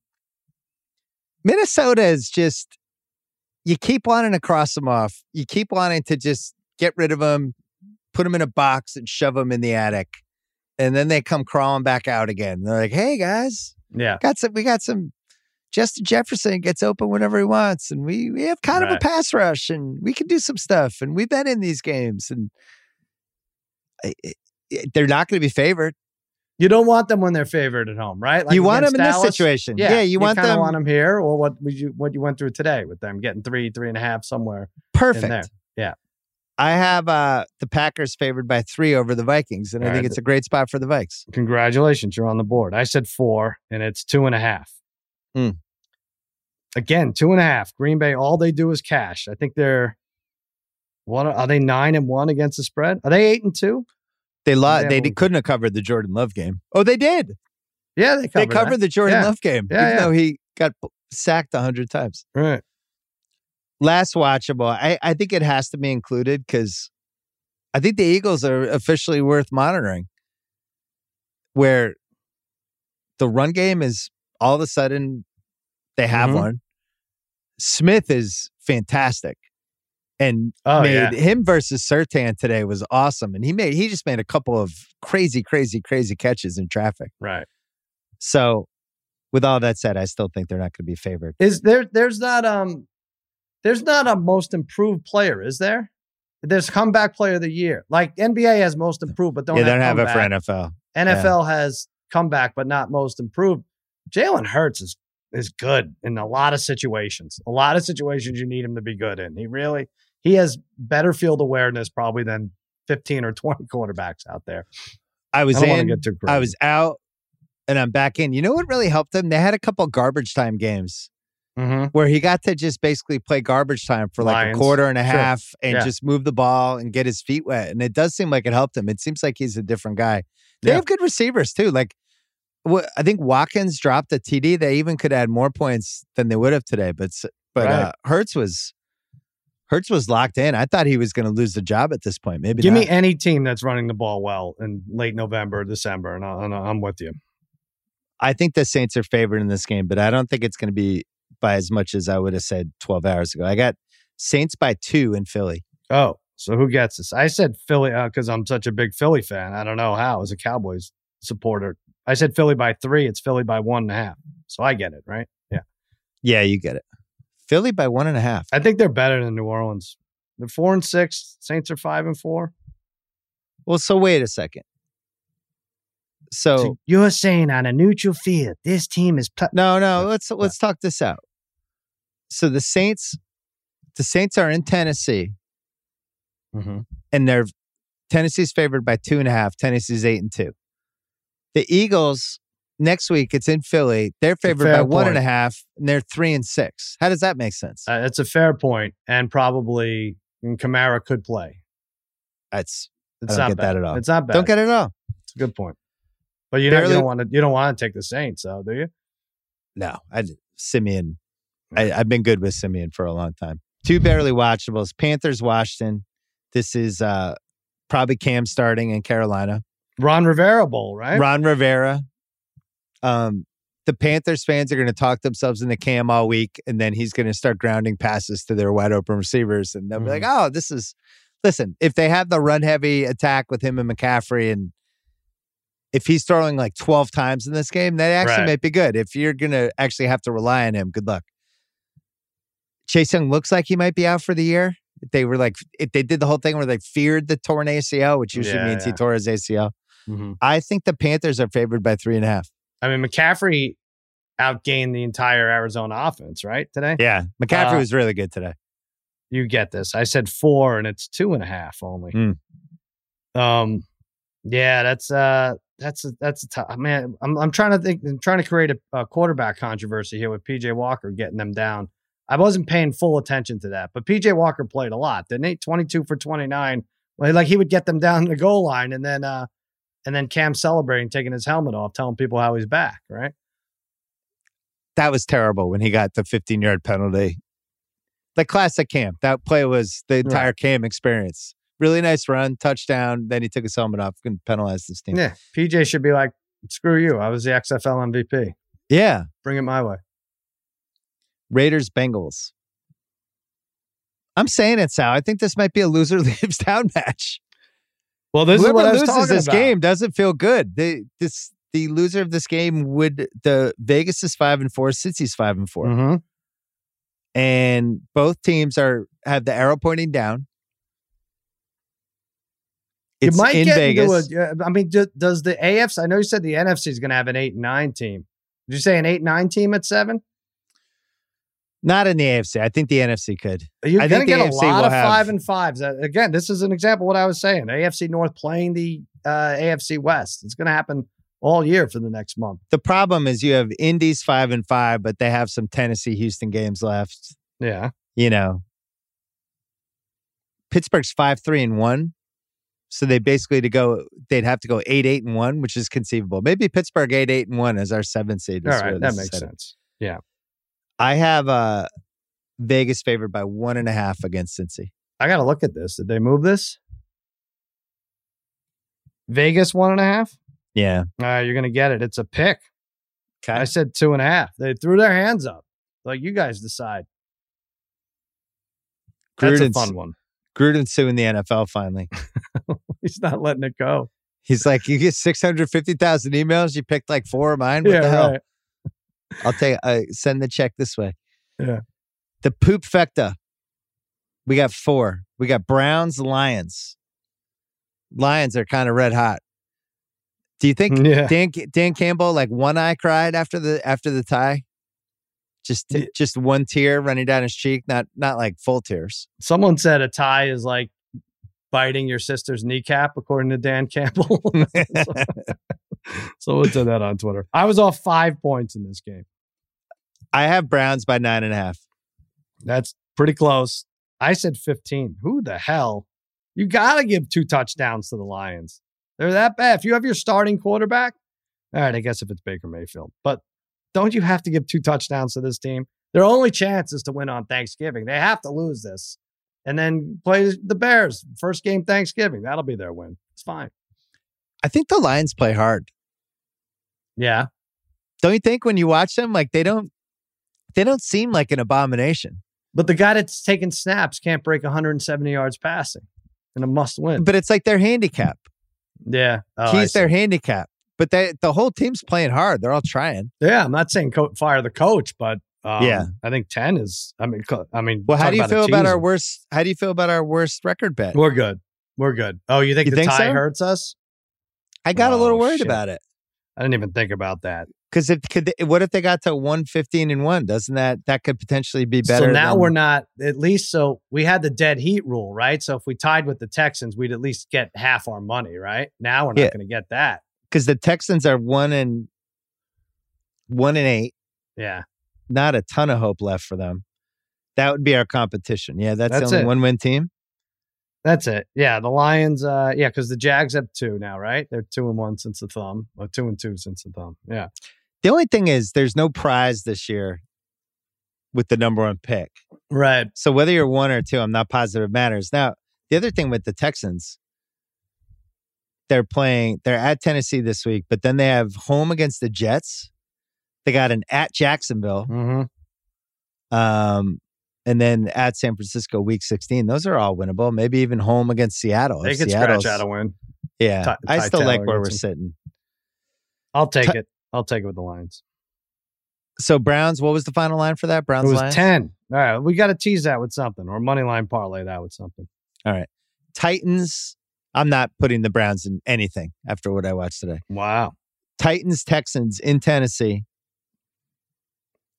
Minnesota is just, you keep wanting to cross them off. You keep wanting to just get rid of them, put them in a box and shove them in the attic. And then they come crawling back out again. They're like, hey, guys, yeah, got some, we got some, Justin Jefferson gets open whenever he wants. And we, we have kind right. of a pass rush and we can do some stuff. And we've been in these games. And I, they're not going to be favored. You don't want them when they're favored at home, right? Like you want them in Dallas, this situation. Yeah, yeah you, you want them. want them here, or what you what you went through today with them getting three, three and a half somewhere. Perfect. In there. Yeah, I have uh, the Packers favored by three over the Vikings, and All I think right. it's a great spot for the Vikes. Congratulations, you're on the board. I said four, and it's two and a half. Mm. Again, two and a half. Green Bay, all they do is cash. I think they're what are they nine and one against the spread? Are they eight and two? They lost. They did, couldn't have covered the Jordan Love game. Oh, they did. Yeah, they covered, they covered the Jordan yeah. Love game, yeah, even yeah. though he got sacked a hundred times. Right. Last watchable. I, I think it has to be included because I think the Eagles are officially worth monitoring. Where the run game is all of a sudden they have mm-hmm. one. Smith is fantastic. And oh, made yeah. him versus Surtain today was awesome. And he made he just made a couple of crazy, crazy, crazy catches in traffic. Right. So with all that said, I still think they're not going to be favored. Is there there's not um there's not a most improved player, is there? There's comeback player of the year. Like N B A has most improved, but don't yeah, have they don't comeback. have it for N F L. N F L yeah. has comeback, but not most improved. Jalen Hurts is is good in a lot of situations. A lot of situations you need him to be good in. He really He has better field awareness probably than fifteen or twenty quarterbacks out there. I was I don't in, get too crazy. I was out, and I'm back in. You know what really helped him? They had a couple garbage time games mm-hmm. where he got to just basically play garbage time for like Lions. a quarter and a sure. half and yeah. just move the ball and get his feet wet. And it does seem like it helped him. It seems like he's a different guy. They yeah. have good receivers too. Like what I think Watkins dropped a T D. They even could add more points than they would have today. But but right. uh, Hurts was. Hurts was locked in. I thought he was going to lose the job at this point. Maybe Give not. me any team that's running the ball well in late November, December, and I'll, I'm with you. I think the Saints are favored in this game, but I don't think it's going to be by as much as I would have said twelve hours ago. I got Saints by two in Philly. Oh, so who gets this? I said Philly because uh, I'm such a big Philly fan. I don't know how as a Cowboys supporter. I said Philly by three. It's Philly by one and a half. So I get it, right? Yeah. Yeah, you get it. Philly by one and a half. I think they're better than New Orleans. They're four and six. Saints are five and four. Well, so wait a second. So, so you're saying on a neutral field, this team is pl- no, no. Let's let's talk this out. So the Saints, the Saints are in Tennessee, mm-hmm. and they're Tennessee's favored by two and a half. Tennessee's eight and two. The Eagles. Next week, it's in Philly. They're favored by one point. and a half, and they're three and six. How does that make sense? Uh, that's a fair point, and probably and Kamara could play. That's it's I don't not get bad. that at all. It's not bad. Don't get it at all. It's a good point. But you, Barely, you don't want to. You don't want to take the Saints, though, do you? No, I Simeon. I, I've been good with Simeon for a long time. Two barely watchables: Panthers, Washington. This is uh, probably Cam starting in Carolina. Ron Rivera Bowl, right? Ron Rivera. Um, the Panthers fans are going to talk themselves into Cam all week, and then he's going to start grounding passes to their wide open receivers, and they'll mm-hmm. be like, "Oh, this is." Listen, if they have the run heavy attack with him and McCaffrey, and if he's throwing like twelve times in this game, that actually right. might be good. If you're going to actually have to rely on him, good luck. Chase Young looks like he might be out for the year. They were like, if they did the whole thing where they feared the torn A C L, which usually yeah, means yeah. he tore his A C L. Mm-hmm. I think the Panthers are favored by three and a half. I mean, McCaffrey outgained the entire Arizona offense, right? Today? Yeah. McCaffrey Uh, was really good today. You get this. I said four and it's two and a half only. Mm. Um, yeah, that's uh, that's a, that's a tough man. I'm I'm trying to think. I'm trying to create a, a quarterback controversy here with P J Walker getting them down. I wasn't paying full attention to that, but P J Walker played a lot, didn't he? twenty-two for twenty-nine. Well, like he would get them down the goal line, and then uh, and then Cam celebrating, taking his helmet off, telling people how he's back. Right? That was terrible when he got the fifteen-yard penalty. The classic Cam. That play was the entire Right. Cam experience. Really nice run, touchdown. Then he took his helmet off and penalized his team. Yeah. P J should be like, screw you. I was the X F L M V P. Yeah. Bring it my way. Raiders, Bengals. I'm saying it, Sal. I think this might be a loser leaves town match. Well, this Whoever is what I was loses talking this about. game doesn't feel good. They, this the loser of this game would the Vegas is five and four, Cincy's five and four, Mm-hmm. and both teams are have the arrow pointing down. It's you might in get Vegas. into a. I mean, do, does the A F C? I know you said the N F C is going to have an eight and nine team. Did you say an eight and nine team at seven? Not in the A F C. I think the N F C could. You're I going to think the get a A F C lot will of have- five and fives. Uh, again, this is an example of what I was saying. A F C North playing the uh, A F C West. It's going to happen all year for the next month. The problem is you have Indy's five and five, but they have some Tennessee, Houston games left. Yeah. You know, Pittsburgh's five three and one, so they basically to go. They'd have to go eight eight and one, which is conceivable. Maybe Pittsburgh eight eight and one as our seventh seed. All is where right. this That is makes headed. sense. Yeah. I have uh, Vegas favored by one and a half against Cincy. I got to look at this. Did they move this? Vegas one and a half? Yeah. All right. You're going to get it. It's a pick. Okay. I said two and a half. They threw their hands up. Like, you guys decide. That's a Gruden's- fun one. Gruden's suing the N F L finally. He's not letting it go. He's like, you get six hundred fifty thousand emails. You picked like four of mine. What the hell? right. I'll take. Uh, send the check this way. Yeah. The poop fecta. We got four. We got Browns, Lions. Lions are kind of red hot. Do you think Yeah. Dan Dan Campbell like one eye cried after the after the tie? Just Yeah. just one tear running down his cheek, not not like full tears. Someone said a tie is like biting your sister's kneecap, according to Dan Campbell. Someone said that on Twitter. I was off five points in this game. I have Browns by nine and a half. That's pretty close. I said fifteen. Who the hell? You got to give two touchdowns to the Lions. They're that bad. If you have your starting quarterback, all right, I guess if it's Baker Mayfield, but don't you have to give two touchdowns to this team? Their only chance is to win on Thanksgiving. They have to lose this and then play the Bears. First game Thanksgiving. That'll be their win. It's fine. I think the Lions play hard. Yeah. Don't you think when you watch them, like they don't they don't seem like an abomination. But the guy that's taking snaps can't break one hundred seventy yards passing in a must win. But it's like their handicap. Yeah. Oh, I He's see. their handicap. But they, the whole team's playing hard. They're all trying. Yeah, I'm not saying co- fire the coach, but um, Yeah. I think ten is. I mean, co- I mean. Well, how talk do you a feel about our teaser. worst? How do you feel about our worst record bet? We're good. We're good. Oh, you think You the think tie so? hurts us? I got a little Oh, worried shit. about it I didn't even think about that. because if could they, what if they got to one fifteen and one? Doesn't that that could potentially be better? So now than- we're not at least. So we had the dead heat rule, right? So if we tied with the Texans, we'd at least get half our money, right? Now we're not Yeah. going to get that. because the Texans are one and one and eight. Yeah, Not a ton of hope left for them. That would be our competition. Yeah, that's, That's the only it. one win team. that's it. Yeah, the Lions. Uh, yeah, because the Jags have two now, right? They're two and one since the thumb, or two and two since the thumb. Yeah. The only thing is, there's no prize this year with the number one pick. Right. So whether you're one or two, I'm not positive it matters. Now, the other thing with the Texans, they're playing, they're at Tennessee this week, but then they have home against the Jets. They got an at Jacksonville, Mm-hmm. um, and then at San Francisco week sixteen. Those are all winnable. Maybe even home against Seattle. They If could Seattle's- scratch out a win. Yeah, Ty- I Ty still like Taylor where we're gets 'em. sitting. I'll take Ty- it. I'll take it with the Lions. So Browns, what was the final line for that? It Browns was Lions? ten. All right, we got to tease that with something, or money line parlay that with something. All right. Titans. I'm not putting the Browns in anything after what I watched today. Wow. Titans, Texans in Tennessee.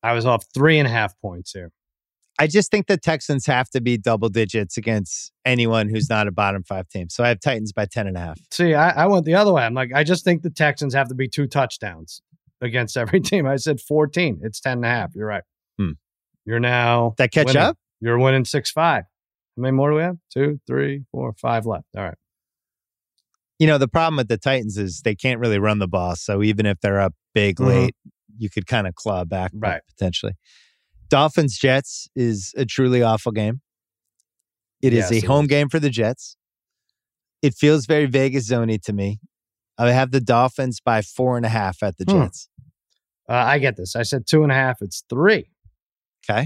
I was off three and a half points here. I just think the Texans have to be double digits against anyone who's not a bottom five team. So I have Titans by ten and a half. See, I, I went the other way. I'm like, I just think the Texans have to be two touchdowns against every team. I said fourteen. It's ten and a half. You're right. Hmm. You're now. That catch winning. up? You're winning six five. How many more do we have? Two, three, four, five left. All right. You know, the problem with the Titans is they can't really run the ball. So even if they're up big Mhm. late, you could kind of claw back Right. potentially. Dolphins Jets is a truly awful game. It Yes, is it a home is. game for the Jets. It feels very Vegas zony to me. I have the Dolphins by four and a half at the Hmm. Jets. Uh, I get this. I said two and a half. It's three. Okay.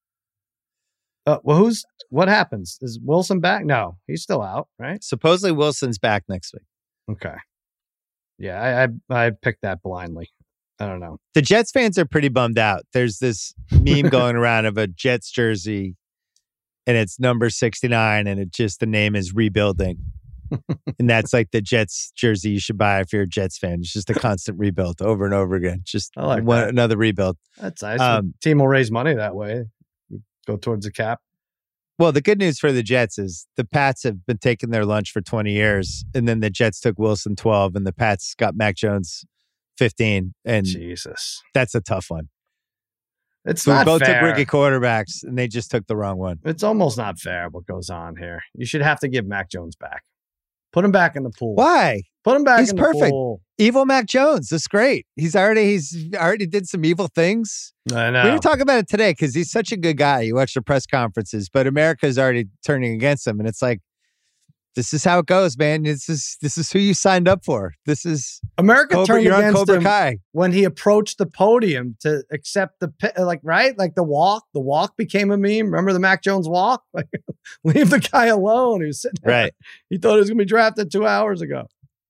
Uh, well, who's what happens? Is Wilson back? No, he's still out, right? Supposedly Wilson's back next week. Okay. Yeah, I I, I picked that blindly. I don't know. The Jets fans are pretty bummed out. There's this meme going around of a Jets jersey and it's number sixty-nine and it just, the name is rebuilding. And that's like the Jets jersey you should buy if you're a Jets fan. It's just a constant rebuild over and over again. Just I like one, that. another rebuild. That's nice. Um, Team will raise money that way. Go towards the cap. Well, the good news for the Jets is the Pats have been taking their lunch for twenty years. And then the Jets took Wilson twelve and the Pats got Mac Jones fifteen. And Jesus, that's a tough one. it's So we not both fair. took rookie quarterbacks and they just took the wrong one. It's almost not fair what goes on here. You should have to give Mac Jones back. Put him back in the pool. Why? Put him back He's in perfect. the pool. Evil Mac Jones. That's great. He's already he's already did some evil things. I know. We were talking about it today because he's such a good guy. You watch the press conferences, but America's already turning against him, and it's like, this is how it goes, man. This is this is who you signed up for. This is America Cobra, turned you're on against Cobra him Kai. when he approached the podium to accept the pi- like right like the walk. The walk became a meme. Remember the Mac Jones walk? Like, leave the guy alone. He was sitting there. Right. He thought he was going to be drafted two hours ago.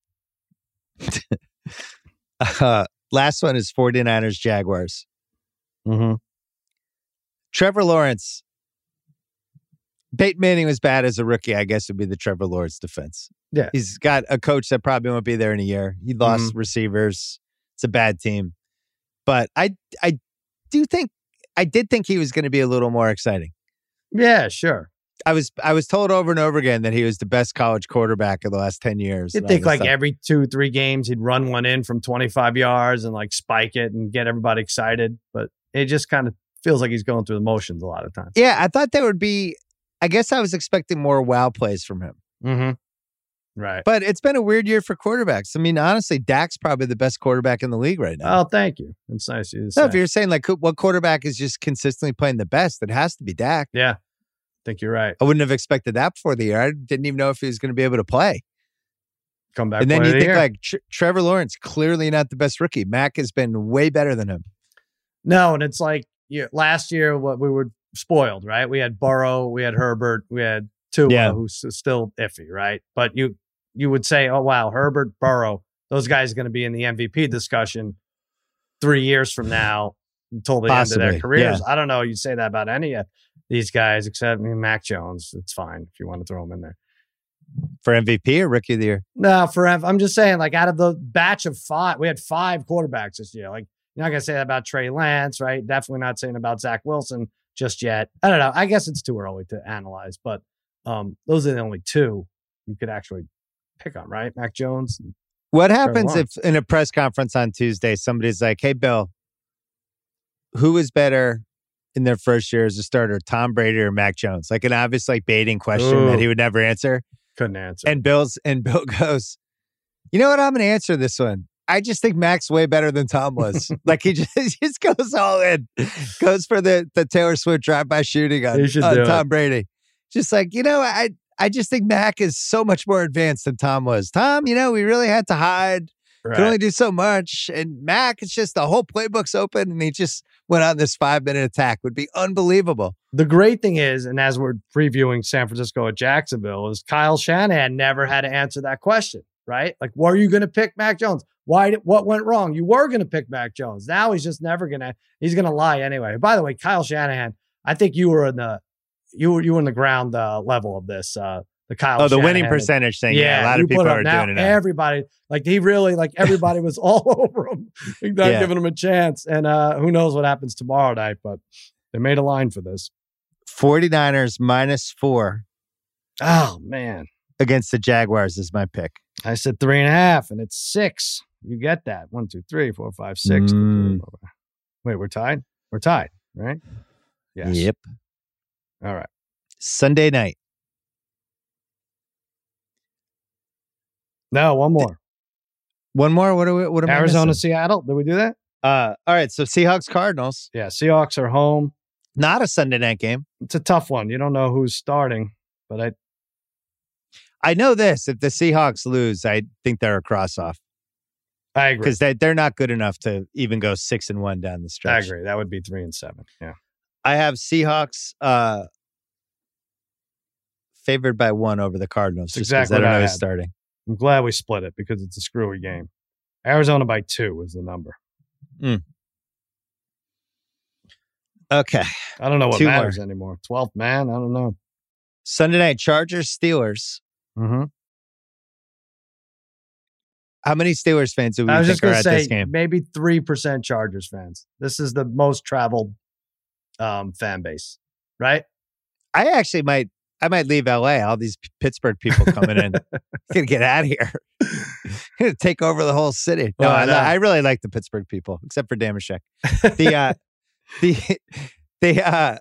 Uh, last one is 49ers Jaguars. Mm-hmm. Trevor Lawrence. Peyton Manning was bad as a rookie, I guess would be the Trevor Lawrence defense. Yeah. He's got a coach that probably won't be there in a year. He lost Mm-hmm. receivers. It's a bad team. But I I do think I did think he was going to be a little more exciting. Yeah, sure. I was I was told over and over again that he was the best college quarterback of the last ten years. You'd and all think this like stuff. every two, three games he'd run one in from twenty-five yards and like spike it and get everybody excited. But it just kind of feels like he's going through the motions a lot of times. Yeah, I thought there would be, I guess I was expecting more wow plays from him. Mm-hmm. Right. But it's been a weird year for quarterbacks. I mean, honestly, Dak's probably the best quarterback in the league right now. Oh, thank you. It's nice of you to No, say. if you're saying like who- what quarterback is just consistently playing the best, it has to be Dak. Yeah, I think you're right. I wouldn't have expected that before the year. I didn't even know if he was going to be able to play. Come back. And then player you of the think year. like Tr- Trevor Lawrence, clearly not the best rookie. Mac has been way better than him. No, and it's like you last year, what we were spoiled, right? We had Burrow, we had Herbert, we had Tua, Yeah. who's still iffy, right? But you you would say, oh wow, Herbert, Burrow, those guys are going to be in the M V P discussion three years from now until the Possibly, end of their careers. yeah. I don't know. You'd say that about any of these guys, except I mean, Mac Jones. It's fine if you want to throw him in there. For M V P or rookie of the year? No, for I'm just saying, like out of the batch of five, we had five quarterbacks this year. Like you're not gonna say that about Trey Lance, right? Definitely not saying about Zach Wilson just yet. I don't know. I guess it's too early to analyze, but um, those are the only two you could actually pick on, right? Mac Jones. What happens Lawrence. if in a press conference on Tuesday, somebody's like, hey, Bill, who is better in their first year as a starter, Tom Brady or Mac Jones? Like an obvious like baiting question Ooh. that he would never answer. Couldn't answer. And Bill's and Bill goes, you know what? I'm going to answer this one. I just think Mac's way better than Tom was. Like he just, he just goes all in, goes for the the Taylor Swift drive-by shooting on, He should on do Tom it. Brady. Just like, you know, I I just think Mac is so much more advanced than Tom was. Tom, you know, we really had to hide, Right. could only do so much. And Mac, it's just the whole playbook's open, and he just went on this five-minute attack. Would be unbelievable. The great thing is, and as we're previewing San Francisco at Jacksonville, is Kyle Shanahan never had to answer that question, right? Like, were you going to pick Mac Jones? Why? Did, what went wrong? You were going to pick Mac Jones. Now he's just never going to. He's going to lie anyway. By the way, Kyle Shanahan, I think you were in the you were you were in the ground uh, level of this. Uh, The Kyle Oh, the winning Shanahan. percentage thing. Yeah, Yeah, a lot you of people put up are now, doing it now. Everybody, like he really, like everybody was all over him, not Yeah. giving him a chance. And uh, who knows what happens tomorrow night, but they made a line for this. 49ers minus four Oh, man. against the Jaguars is my pick. I said three and a half, and it's six. You get that. One, two, three, four, five, six. Mm. Wait, we're tied? We're tied, right? Yes. Yep. All right. Sunday night. No, one more. One more. What are we? What am I Arizona, missing? Seattle. Did we do that? Uh, all right. So Seahawks, Cardinals. Yeah, Seahawks are home. Not a Sunday night game. It's a tough one. You don't know who's starting, but I I know this. If the Seahawks lose, I think they're a cross off I agree. because they they're not good enough to even go six and one down the I stretch. agree. That would be three and seven. Yeah. I have Seahawks uh, favored by one over the Cardinals. That's Just 'cause exactly I don't what I know who's had. starting. I'm glad we split it because it's a screwy game. Arizona by two is the number. Okay. I don't know what Two matters more. anymore. twelfth man. I don't know. Sunday night Chargers, Steelers. Mm-hmm. How many Steelers fans do we I was think just are going to at say this game? maybe three percent Chargers fans. This is the most traveled um, fan base, right? I actually might. I might leave L A. All these P- Pittsburgh people coming in. Gonna get out of here. Gonna take over the whole city. No, Oh, I I, know. I really like the Pittsburgh people, except for Damashek. The uh, the the uh,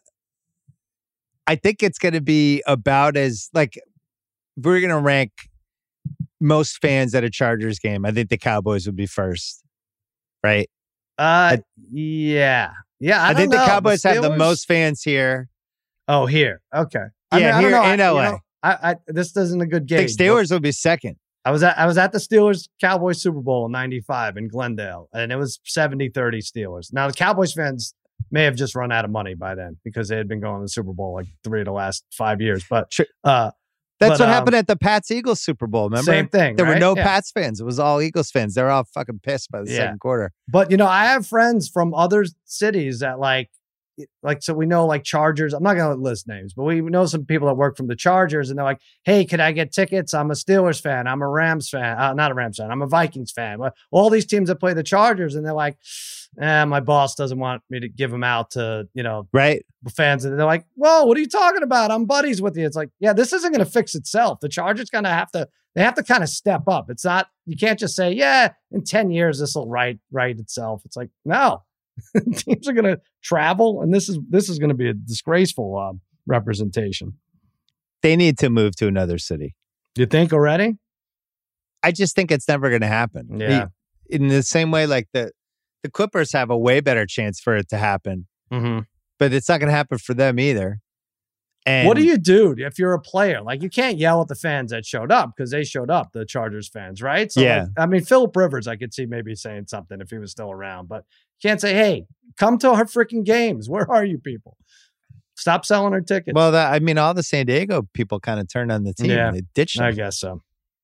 I think it's gonna be about as like if we're gonna rank most fans at a Chargers game. I think the Cowboys would be first, right? Uh, yeah, yeah. I, I, don't think know. the Cowboys have the Steelers- most fans here. Oh, here. Okay. I Yeah, mean, I here don't know. in I, L A. you know, I, I this isn't a good I game. think Steelers would be second. I was at I was at the Steelers Cowboys Super Bowl in ninety-five in Glendale, and it was seventy thirty Steelers. Now the Cowboys fans may have just run out of money by then because they had been going to the Super Bowl like three of the last five years. But Sure. uh, That's But, what um, happened at the Pats Eagles Super Bowl. Remember? same thing. There were right? no Yeah. Pats fans. It was all Eagles fans. They were all fucking pissed by the Yeah. second quarter. But you know, I have friends from other cities that like, like so we know like Chargers. I'm not going to list names, but we know some people that work from the Chargers, and they're like, "Hey, could I get tickets? I'm a Steelers fan. I'm a Rams fan. Uh, not a Rams fan. I'm a Vikings fan." But all these teams that play the Chargers, and they're like, eh, "My boss doesn't want me to give them out to you know Right? fans." And they're like, "Whoa, what are you talking about? I'm buddies with you." It's like, yeah, this isn't going to fix itself. The Chargers going to have to. They have to kind of step up. It's not. You can't just say, "Yeah, in ten years this will right right itself." It's like, no. Teams are going to travel, and this is this is going to be a disgraceful uh, representation. They need to move to another city. You think already? I just think it's never going to happen. Yeah. In the same way, like the, the Clippers have a way better chance for it to happen, Mm-hmm. but it's not going to happen for them either. And What do you do if you're a player? Like, you can't yell at the fans that showed up because they showed up, the Chargers fans, right? So, Yeah. like, I mean, Philip Rivers, I could see maybe saying something if he was still around, but you can't say, "Hey, come to our freaking games. Where are you people? Stop selling our tickets." Well, that, I mean, all the San Diego people kind of turned on the team. Yeah. They ditched them. I guess so.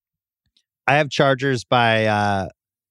I have Chargers by. Uh,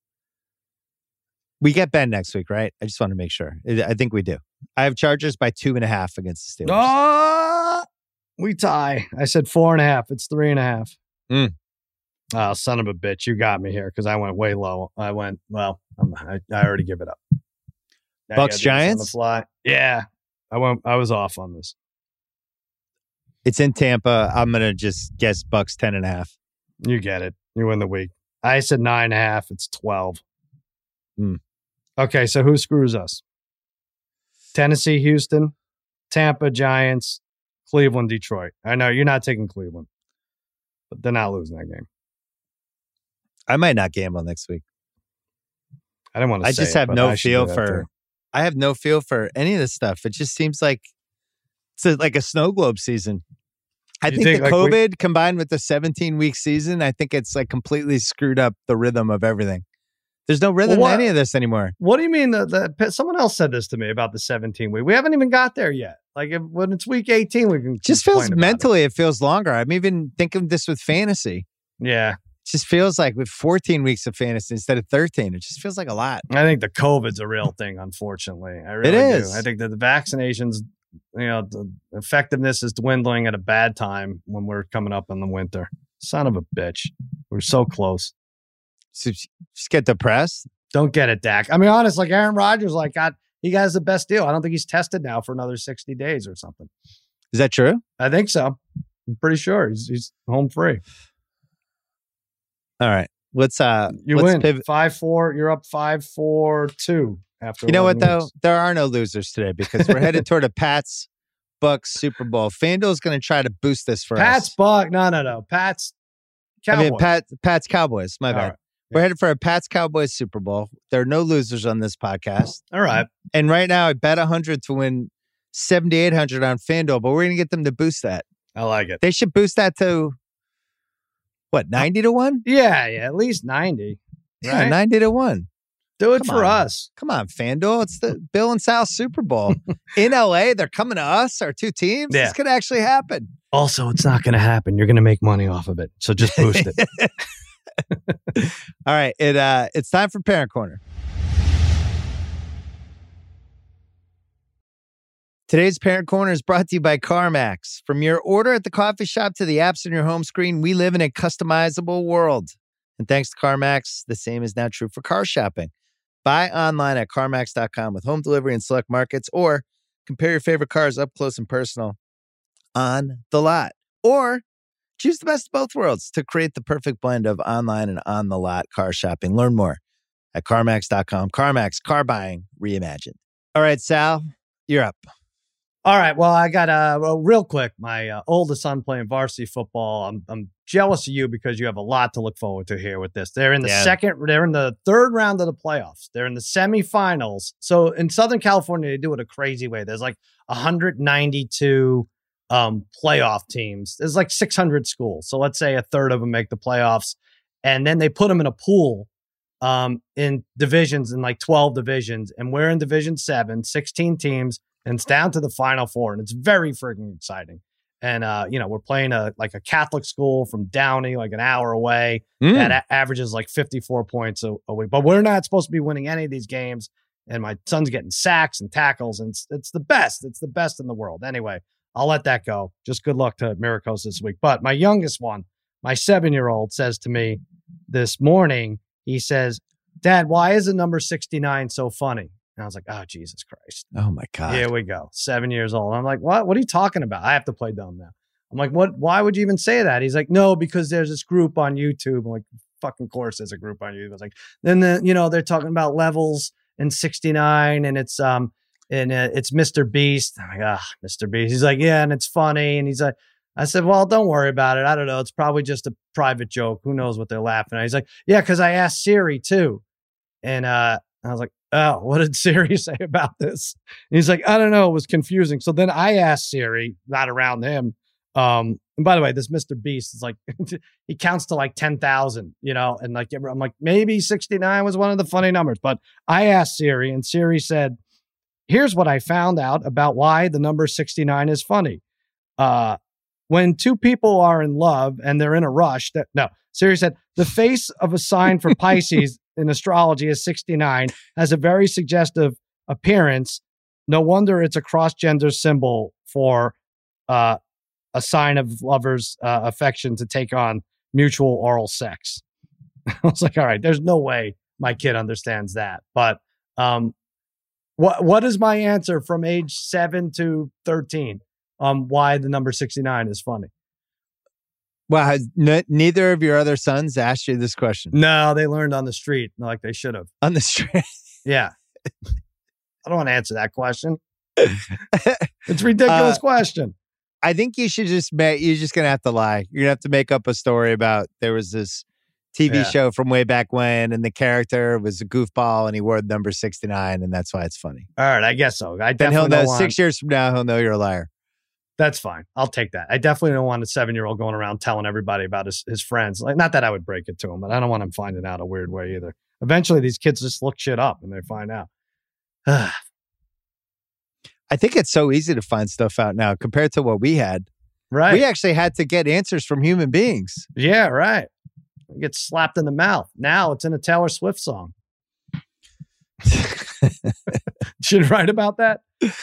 we get Ben next week, right? I just want to make sure. I I think we do. I have Chargers by two and a half against the Steelers. Oh, we tie. I said four and a half. It's three and a half. Mm. Oh, son of a bitch. You got me here because I went way low. I went, well, I'm, I, I already give it up. Now you Bucks, gotta do this on Giants? the fly. Yeah. I went, I was off on this. It's in Tampa. I'm gonna just guess Bucks ten and a half. You get it. You win the week. I said nine and a half. It's twelve. Hmm. Okay. So who screws us? Tennessee, Houston, Tampa, Giants, Cleveland, Detroit. I know you're not taking Cleveland, but they're not losing that game. I might not gamble next week. I didn't want to I say just it, have but no I should feel do that for. too. I have no feel for any of this stuff. It just seems like it's a, like a snow globe season. I You think, think, the like, we- COVID combined with the seventeen week season, I think it's like completely screwed up the rhythm of everything. There's no rhythm Well, to what- any of this anymore. What do you mean that the, someone else said this to me about the seventeen week? We haven't even got there yet. Like if, when it's week eighteen, we can It just feels complain about mentally, it. feels longer. I'm even thinking this with fantasy. it. Yeah, It just feels like with fourteen weeks of fantasy instead of thirteen, it just feels like a lot. I think the COVID's a real thing. Unfortunately, I really It is. do. I think that the vaccinations you know, the effectiveness is dwindling at a bad time when we're coming up in the winter. Son of a bitch. We're so close. So just get depressed? Don't get it, Dak. I mean, honest, like Aaron Rodgers, like got he has the best deal. I don't think he's tested now for another sixty days or something. Is that true? I think so. I'm pretty sure he's he's home free. All right. Let's uh you let's win. pivot. Five four. You're up five four two after You know what though? weeks. There are no losers today because we're headed toward a Pats Bucks Super Bowl. FanDuel's going to try to boost this for Pat's us. Buck. No, no, no. Pat's Cowboys. I mean, Pat, Pat's Cowboys. My All bad. right. We're headed for a Pats Cowboys Super Bowl. There are no losers on this podcast. All right. And right now, I bet one hundred to win seventy-eight hundred on FanDuel, but we're going to get them to boost that. I like it. They should boost that to, what, ninety to one? Yeah, yeah. At least ninety. Yeah, Right? ninety to one. Do it Come for on. us. Come on, FanDuel. It's the Bill and Sal Super Bowl. In L A, they're coming to us, our two teams. Yeah. This could actually happen. Also, it's not going to happen. You're going to make money off of it. So just boost it. All right. It uh it's time for Parent Corner. Today's Parent Corner is brought to you by CarMax. From your order at the coffee shop to the apps on your home screen, we live in a customizable world. And thanks to CarMax, the same is now true for car shopping. Buy online at CarMax dot com with home delivery in select markets, or compare your favorite cars up close and personal on the lot. Or choose the best of both worlds to create the perfect blend of online and on the lot car shopping. Learn more at CarMax dot com. CarMax, car buying reimagined. All right, Sal, you're up. All right. Well, I got uh, well, real quick. My uh, oldest son playing varsity football. I'm I'm jealous of you because you have a lot to look forward to here with this. They're in the Yeah. second. They're in the third round of the playoffs. They're in the semifinals. So in Southern California, they do it a crazy way. There's like one hundred ninety-two um, playoff teams. There's like six hundred schools. So let's say a third of them make the playoffs, and then they put them in a pool um, in divisions, in like twelve divisions, and we're in Division Seven, sixteen teams. And it's down to the Final Four, and it's very freaking exciting. And uh, you know, we're playing a like a Catholic school from Downey, like an hour away, Mm. that a- averages like fifty-four points a, a week. But we're not supposed to be winning any of these games. And my son's getting sacks and tackles, and it's, it's the best. It's the best in the world. Anyway, I'll let that go. Just good luck to Miracles this week. But my youngest one, my seven-year-old, says to me this morning, he says, "Dad, why is the number sixty-nine so funny?" And I was like, "Oh, Jesus Christ." Oh, my God. Here we go. Seven years old. I'm like, what? What are you talking about? I have to play dumb now. I'm like, what? Why would you even say that? He's like, no, because there's this group on YouTube. I'm like, fucking course there's a group on YouTube. I was like, then the, you know, they're talking about levels in sixty-nine, and it's um and uh, it's Mister Beast. I'm like, ah, Mister Beast. He's like, yeah, and it's funny. And he's like, I said, well, don't worry about it. I don't know. It's probably just a private joke. Who knows what they're laughing at? He's like, yeah, because I asked Siri too. And uh, I was like, oh, what did Siri say about this? And he's like, I don't know. It was confusing. So then I asked Siri, not around him. Um, and by the way, this Mister Beast is like, he counts to like ten thousand, you know, and like, I'm like, maybe sixty-nine was one of the funny numbers. But I asked Siri, and Siri said, here's what I found out about why the number sixty-nine is funny. Uh, when two people are in love and they're in a rush, that no, Siri said, the face of a sign for Pisces in astrology is sixty-nine, has a very suggestive appearance. No wonder it's a cross-gender symbol for uh, a sign of lovers' uh, affection to take on mutual oral sex. I was like, all right, there's no way my kid understands that. But um, what what is my answer from age seven to thirteen? Um, why the number sixty-nine is funny? Well, has n- neither of your other sons asked you this question? No, they learned on the street like they should have. On the street? Yeah. I don't want to answer that question. It's a ridiculous Uh, question. I think you should just make, you're just going to have to lie. You're going to have to make up a story about there was this T V Yeah. show from way back when, and the character was a goofball and he wore the number sixty-nine, and that's why it's funny. All right, I guess so. I Then he'll definitely know don't want, six years from now, he'll know you're a liar. That's fine. I'll take that. I definitely don't want a seven-year-old going around telling everybody about his, his friends. Like, not that I would break it to him, but I don't want him finding out a weird way either. Eventually, these kids just look shit up and they find out. I think it's so easy to find stuff out now compared to what we had. Right. We actually had to get answers from human beings. Yeah, right. It gets slapped in the mouth. Now it's in a Taylor Swift song. Should write about that.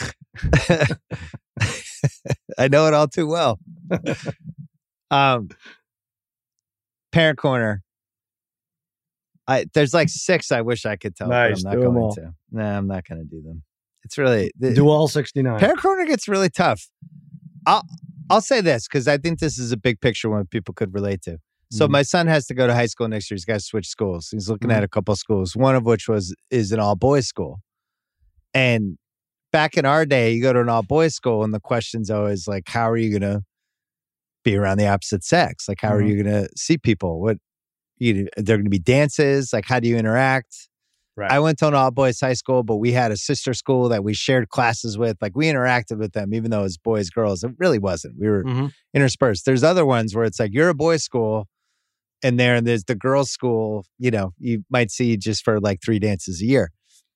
I know it all too well. um, Parent Corner. I there's like six I wish I could tell. Nice, but I'm not going to. Nah, I'm not going to do them. It's really the, do all sixty-nine. Parent Corner gets really tough. I'll I'll say this because I think this is a big picture one people could relate to. So mm-hmm. my son has to go to high school next year. He's got to switch schools. He's looking mm-hmm. at a couple of schools, one of which was is an all boys school. And back in our day, you go to an all boys school, and the question's always like, "How are you going to be around the opposite sex? Like, how mm-hmm. are you going to see people? What you there going to be dances? Like, how do you interact?" Right. I went to an all boys high school, but we had a sister school that we shared classes with. Like, we interacted with them, even though it was boys, girls. It really wasn't. We were mm-hmm. interspersed. There's other ones where it's like you're a boys' school, and there there's the girls' school. You know, you might see just for like three dances a year.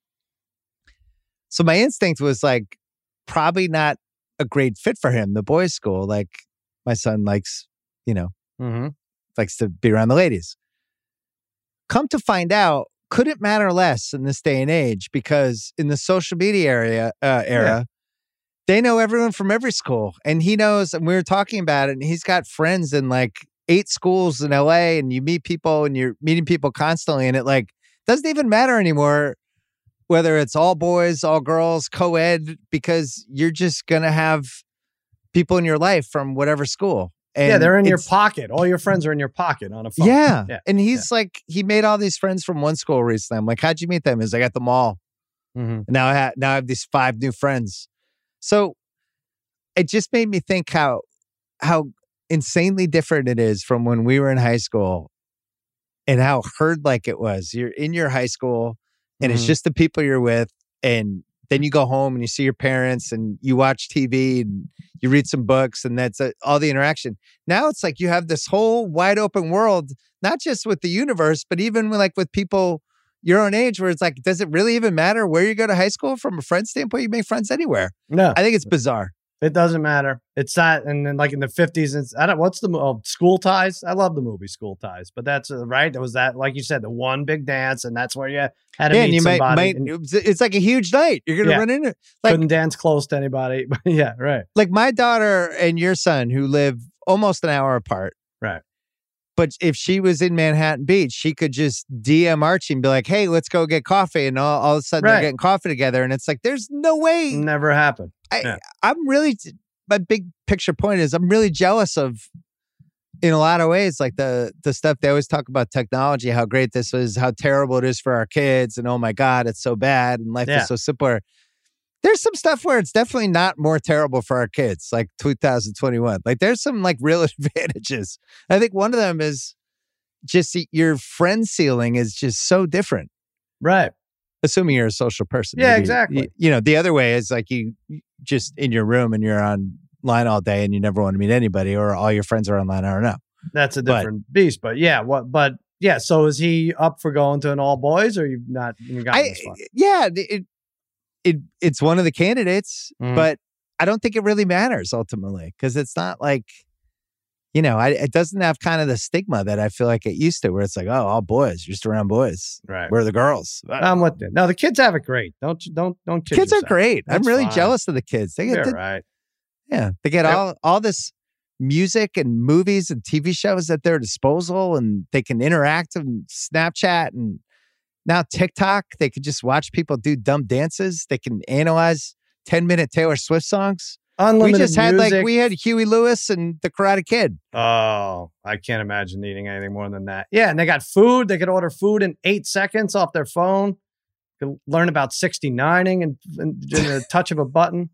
So my instinct was like, probably not a great fit for him. The boys' school, like my son likes, you know, mm-hmm. likes to be around the ladies. Come to find out, couldn't matter less in this day and age because in the social media area uh, era, yeah. they know everyone from every school, and he knows. And we were talking about it, and he's got friends in like eight schools in L A, and you meet people, and you're meeting people constantly, and it like doesn't even matter anymore whether it's all boys, all girls, co-ed, because you're just gonna have people in your life from whatever school. And yeah, they're in your pocket. All your friends are in your pocket on a phone. Yeah. yeah. And he's yeah. like, he made all these friends from one school recently. I'm like, how'd you meet them? He's like, at the mall. Mm-hmm. Now I have now I have these five new friends. So it just made me think how how insanely different it is from when we were in high school and how herd-like it was. You're in your high school and mm-hmm. it's just the people you're with, and then you go home and you see your parents and you watch T V and you read some books, and that's uh, all the interaction. Now it's like you have this whole wide open world, not just with the universe, but even with, like with people your own age, where it's like, does it really even matter where you go to high school from a friend standpoint? You make friends anywhere. No, I think it's bizarre. It doesn't matter. It's that, and then like in the fifties, it's I don't. What's the oh, School Ties? I love the movie School Ties, but that's uh, right. It was that, like you said, the one big dance, and that's where you had to yeah, meet you somebody. Might, might, and, it's like a huge night. You're gonna yeah. run into like couldn't dance close to anybody. yeah, right. Like my daughter and your son, who live almost an hour apart. Right. But if she was in Manhattan Beach, she could just D M Archie and be like, "Hey, let's go get coffee," and all, all of a sudden right. they're getting coffee together, and it's like, there's no way. Never happened. I, yeah. I'm really. My big picture point is I'm really jealous of, in a lot of ways, like the the stuff they always talk about technology, how great this is, how terrible it is for our kids, and oh my God, it's so bad, and life yeah. is so simpler. There's some stuff where it's definitely not more terrible for our kids, like two thousand twenty-one. Like there's some like real advantages. I think one of them is just your friend ceiling is just so different. Right. Assuming you're a social person. Yeah, Maybe, exactly. You, you know, the other way is like you just in your room and you're online all day and you never want to meet anybody, or all your friends are online. I don't know. That's a different but, beast. But yeah, what? But yeah. So is he up for going to an all boys, or you've not you got this far? Yeah, it it it's one of the candidates, mm. but I don't think it really matters ultimately because it's not like. You know, I, it doesn't have kind of the stigma that I feel like it used to, where it's like, oh, all boys, you're just around boys. Right. Where are the girls? I'm with you. No, the kids have it great. Don't don't don't. Kid kids yourself. are great. That's I'm really fine. jealous of the kids. They get You're the, right. Yeah, they get yep. all all this music and movies and T V shows at their disposal, and they can interact and Snapchat and now TikTok. They can just watch people do dumb dances. They can analyze ten minute Taylor Swift songs. Unlimited we just had music. like we had Huey Lewis and the Karate Kid. Oh, I can't imagine eating anything more than that. Yeah, and they got food. They could order food in eight seconds off their phone. Could learn about sixty-nining and in the touch of a button.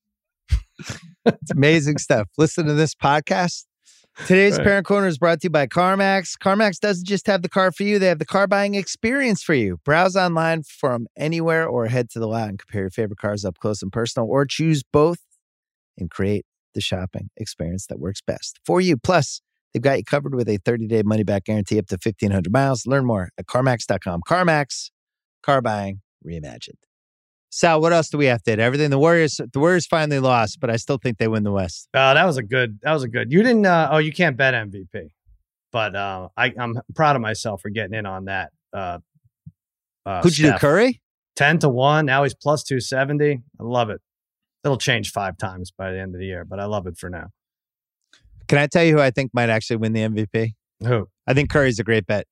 It's amazing stuff. Listen to this podcast. Today's right. Parent Corner is brought to you by CarMax. CarMax doesn't just have the car for you. They have the car buying experience for you. Browse online from anywhere or head to the lot and compare your favorite cars up close and personal, or choose both and create the shopping experience that works best for you. Plus, they've got you covered with a thirty-day money-back guarantee up to fifteen hundred miles. Learn more at CarMax dot com. CarMax, car buying reimagined. Sal, what else do we have to hit? Everything. The Warriors, the Warriors finally lost, but I still think they win the West. Oh, that was a good. That was a good. You didn't. Uh, oh, you can't bet M V P, but uh, I, I'm proud of myself for getting in on that. Uh, uh, Who'd you do, Curry? ten to one. Now he's plus two seventy. I love it. It'll change five times by the end of the year, but I love it for now. Can I tell you who I think might actually win the M V P? Who? I think Curry's a great bet.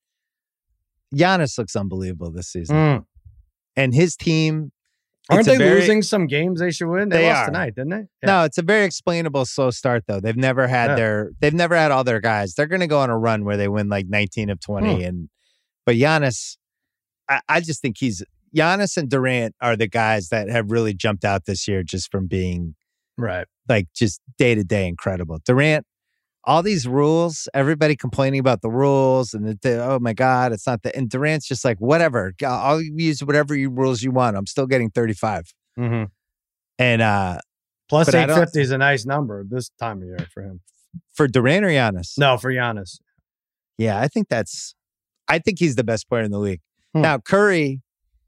Giannis looks unbelievable this season. Mm. And his team... Aren't they very, losing some games they should win? They, they lost are. tonight, didn't they? Yeah. No, it's a very explainable slow start, though. They've never had Yeah. their... They've never had all their guys. They're going to go on a run where they win like nineteen of twenty. Hmm. And But Giannis, I, I just think he's... Giannis and Durant are the guys that have really jumped out this year just from being... Right. Like just day to day incredible. Durant, all these rules, everybody complaining about the rules and the, the, oh my God, it's not that. And Durant's just like, whatever, I'll use whatever you rules you want. I'm still getting thirty-five. Mm-hmm. And uh, plus but I eight don't- fifty is a nice number this time of year for him. for Durant or Giannis? No, for Giannis. Yeah, I think that's, I think he's the best player in the league. Hmm. Now, Curry,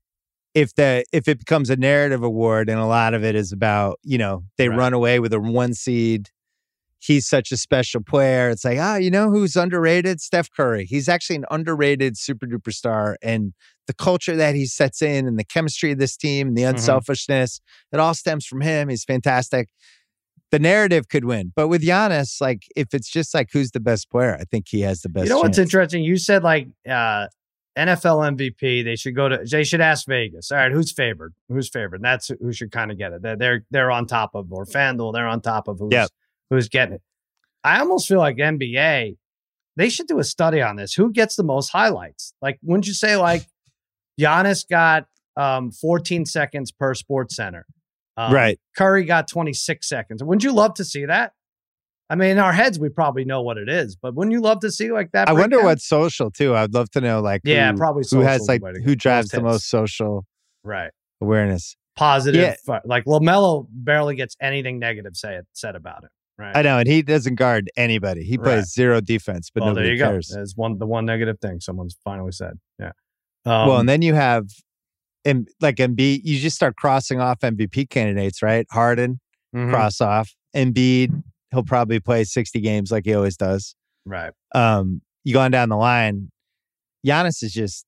if the if it becomes a narrative award and a lot of it is about, you know, they Right. run away with a one seed, he's such a special player. It's like, ah, you know who's underrated? Steph Curry. He's actually an underrated super duper star. And the culture that he sets in and the chemistry of this team and the unselfishness, it all stems from him. He's fantastic. The narrative could win. But with Giannis, like, if it's just like who's the best player, I think he has the best You know what's chance. interesting? You said like uh, N F L M V P. They should go to. They should ask Vegas. All right, who's favored? Who's favored? And that's who should kind of get it. They're they're, they're on top of or FanDuel. They're on top of who's Yep. who's getting it. I almost feel like N B A. They should do a study on this. Who gets the most highlights? Like, wouldn't you say like Giannis got um, fourteen seconds per Sports Center? Um, Right. Curry got twenty-six seconds. Wouldn't you love to see that? I mean, in our heads, we probably know what it is, but wouldn't you love to see like that? I wonder breakdown? what's social too. I'd love to know like Yeah, who, probably who social has is the like way to go. who drives Most the hits. most social right awareness. positive. Yeah. fu- Like LaMelo barely gets anything negative say said about it. Right. I know, and he doesn't guard anybody. He plays Right. zero defense, but well, there nobody you cares. go. There's one the one negative thing someone's finally said. Yeah. Um, Well, and then you have, and like M B, you just start crossing off M V P candidates, right? Harden, mhm, cross off. Embiid, he'll probably play sixty games like he always does. right. Um, you go on down the line, Giannis is just,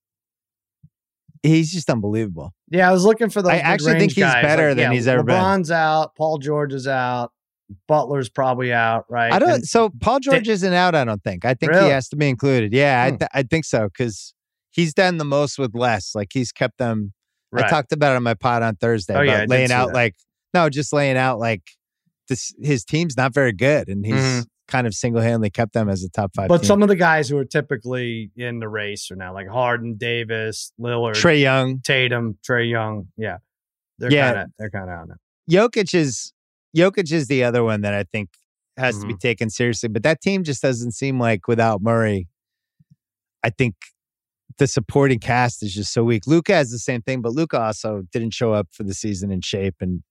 he's just unbelievable. Yeah, I was looking for the. I actually think he's better than he's ever been. LeBron's out. Paul George is out. Butler's probably out. Right. I don't. And- so Paul George isn't out. I don't think. I think Really? he has to be included. Yeah, I, Hmm. th- I think so because he's done the most with less. Like he's kept them. right. I talked about it on my pod on Thursday. Oh, about yeah, I did laying see out that. like no, just laying out like this. His team's not very good, and he's Mhm. kind of single handedly kept them as a top five. But team. some of the guys who are typically in the race are now like Harden, Davis, Lillard, Trey Young, Tatum, Trey Young. Yeah. They're Yeah. kind of they're kind of out now. Jokic is Jokic is the other one that I think has to be Mhm. taken seriously. But that team just doesn't seem like without Murray. I think the supporting cast is just so weak. Luka has the same thing, but Luka also didn't show up for the season in shape, and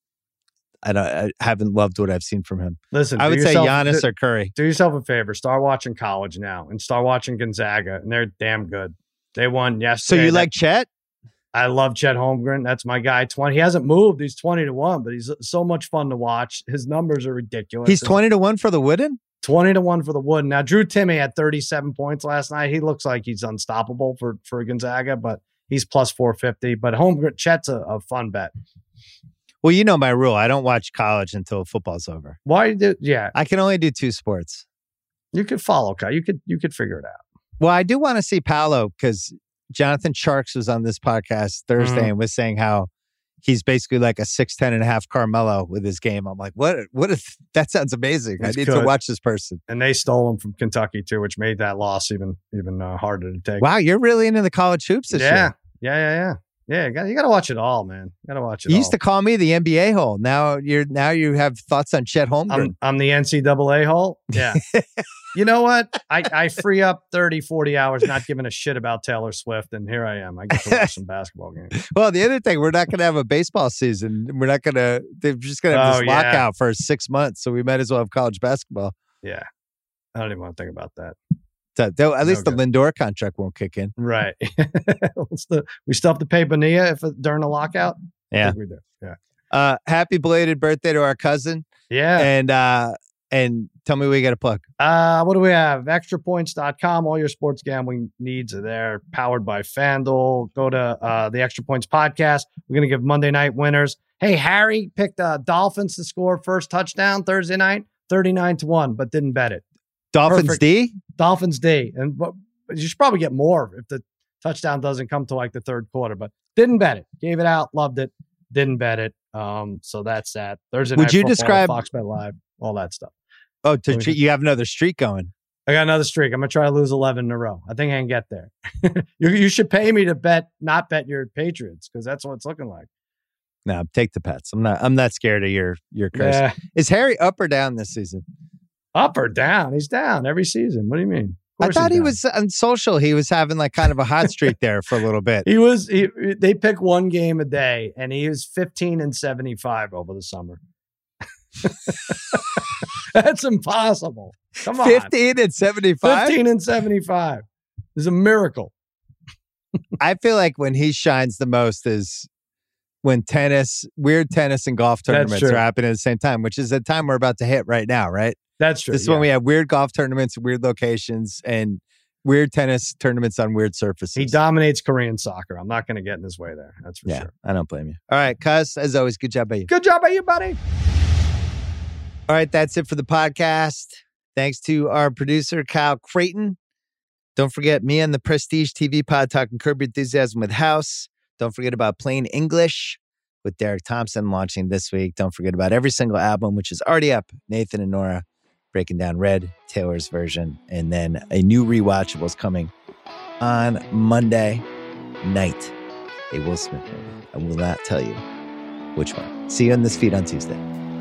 I don't. I haven't loved what I've seen from him. Listen, I do would say yourself- Giannis do, or Curry. do yourself a favor. Start watching college now and start watching Gonzaga, and they're damn good. They won So yesterday. you That- like Chet? I love Chet Holmgren. That's my guy. Twenty. He hasn't moved. He's twenty to one, but he's so much fun to watch. His numbers are ridiculous. He's twenty to one for the Wooden. twenty to one for the Wood. Now, Drew Timmy had thirty-seven points last night. He looks like he's unstoppable for, for Gonzaga, but he's plus four fifty. But Holmgren, Chet's a, a fun bet. Well, you know my rule. I don't watch college until football's over. Why you do? Yeah, I can only do two sports. you could follow, Kyle. You could you could figure it out. Well, I do want to see Paolo because Jonathan Sharks was on this podcast Thursday Mhm. and was saying how he's basically like a six ten and a half Carmelo with his game. I'm like, what? What if that sounds amazing? He's I need good. to watch this person. And they stole him from Kentucky too, which made that loss even even uh, harder to take. Wow, you're really into the college hoops this yeah. year. yeah, yeah, yeah, yeah. You got you got to watch it all, man. You got to watch it. You all. used to call me the N B A hole. Now you're now you have thoughts on Chet Holmgren. I'm, I'm the N C double A hole. Yeah. You know what? I, I free up thirty, forty hours not giving a shit about Taylor Swift. And here I am. I get to watch some basketball games. Well, the other thing, we're not going to have a baseball season. We're not going to, they're just going to have Oh, this yeah. lockout for six months. So we might as well have college basketball. Yeah. I don't even want to think about that. So, though, at least No the Lindor contract won't kick in. Right. What's the, we still have to pay Bonilla if it, during the lockout? I Yeah. think we do. Yeah. Uh, happy belated birthday to our cousin. Yeah. And uh, And tell me what you got to plug. Uh, what do we have? extra points dot com. All your sports gambling needs are there. Powered by FanDuel. Go to uh, the Extra Points podcast. We're going to give Monday night winners. Hey, Harry picked uh, Dolphins to score first touchdown Thursday night, thirty-nine to one, but didn't bet it. Dolphins Perfect. D? Dolphins D. And but you should probably get more if the touchdown doesn't come to like the third quarter, but didn't bet it. Gave it out, loved it, didn't bet it. Um, so that's that. Thursday night Would you football, describe Fox Bet Live, all that stuff. Oh, to treat, you have another streak going. I got another streak. I'm gonna try to lose eleven in a row. I think I can get there. you, you should pay me to bet, not bet your Patriots, because that's what it's looking like. No, take the Pets. I'm not. I'm not scared of your your curse. Yeah. Is Harry up or down this season? Up or down? He's down every season. What do you mean? I thought he down. was on social. He was having like kind of a hot streak there for a little bit. He was. He, they pick one game a day, and he was fifteen and seventy-five over the summer. That's impossible. Come on. fifteen and seventy-five? fifteen and seventy-five. It's a miracle. I feel like when he shines the most is when tennis, weird tennis and golf tournaments are happening at the same time, which is the time we're about to hit right now, right? That's true. This is yeah. when we have weird golf tournaments, weird locations, and weird tennis tournaments on weird surfaces. He dominates Korean soccer. I'm not going to get in his way there. That's for yeah, sure. I don't blame you. All right, Cuz, as always, good job by you. Good job by you, buddy. All right, that's it for the podcast. Thanks to our producer, Kyle Creighton. Don't forget me on the Prestige T V pod talking Curb Your Enthusiasm with House. Don't forget about Plain English with Derek Thompson launching this week. Don't forget about every single album, which is already up. Nathan and Nora breaking down Red, Taylor's version. And then a new rewatchable is coming on Monday night. A Will Smith movie. I will not tell you which one. See you on this feed on Tuesday.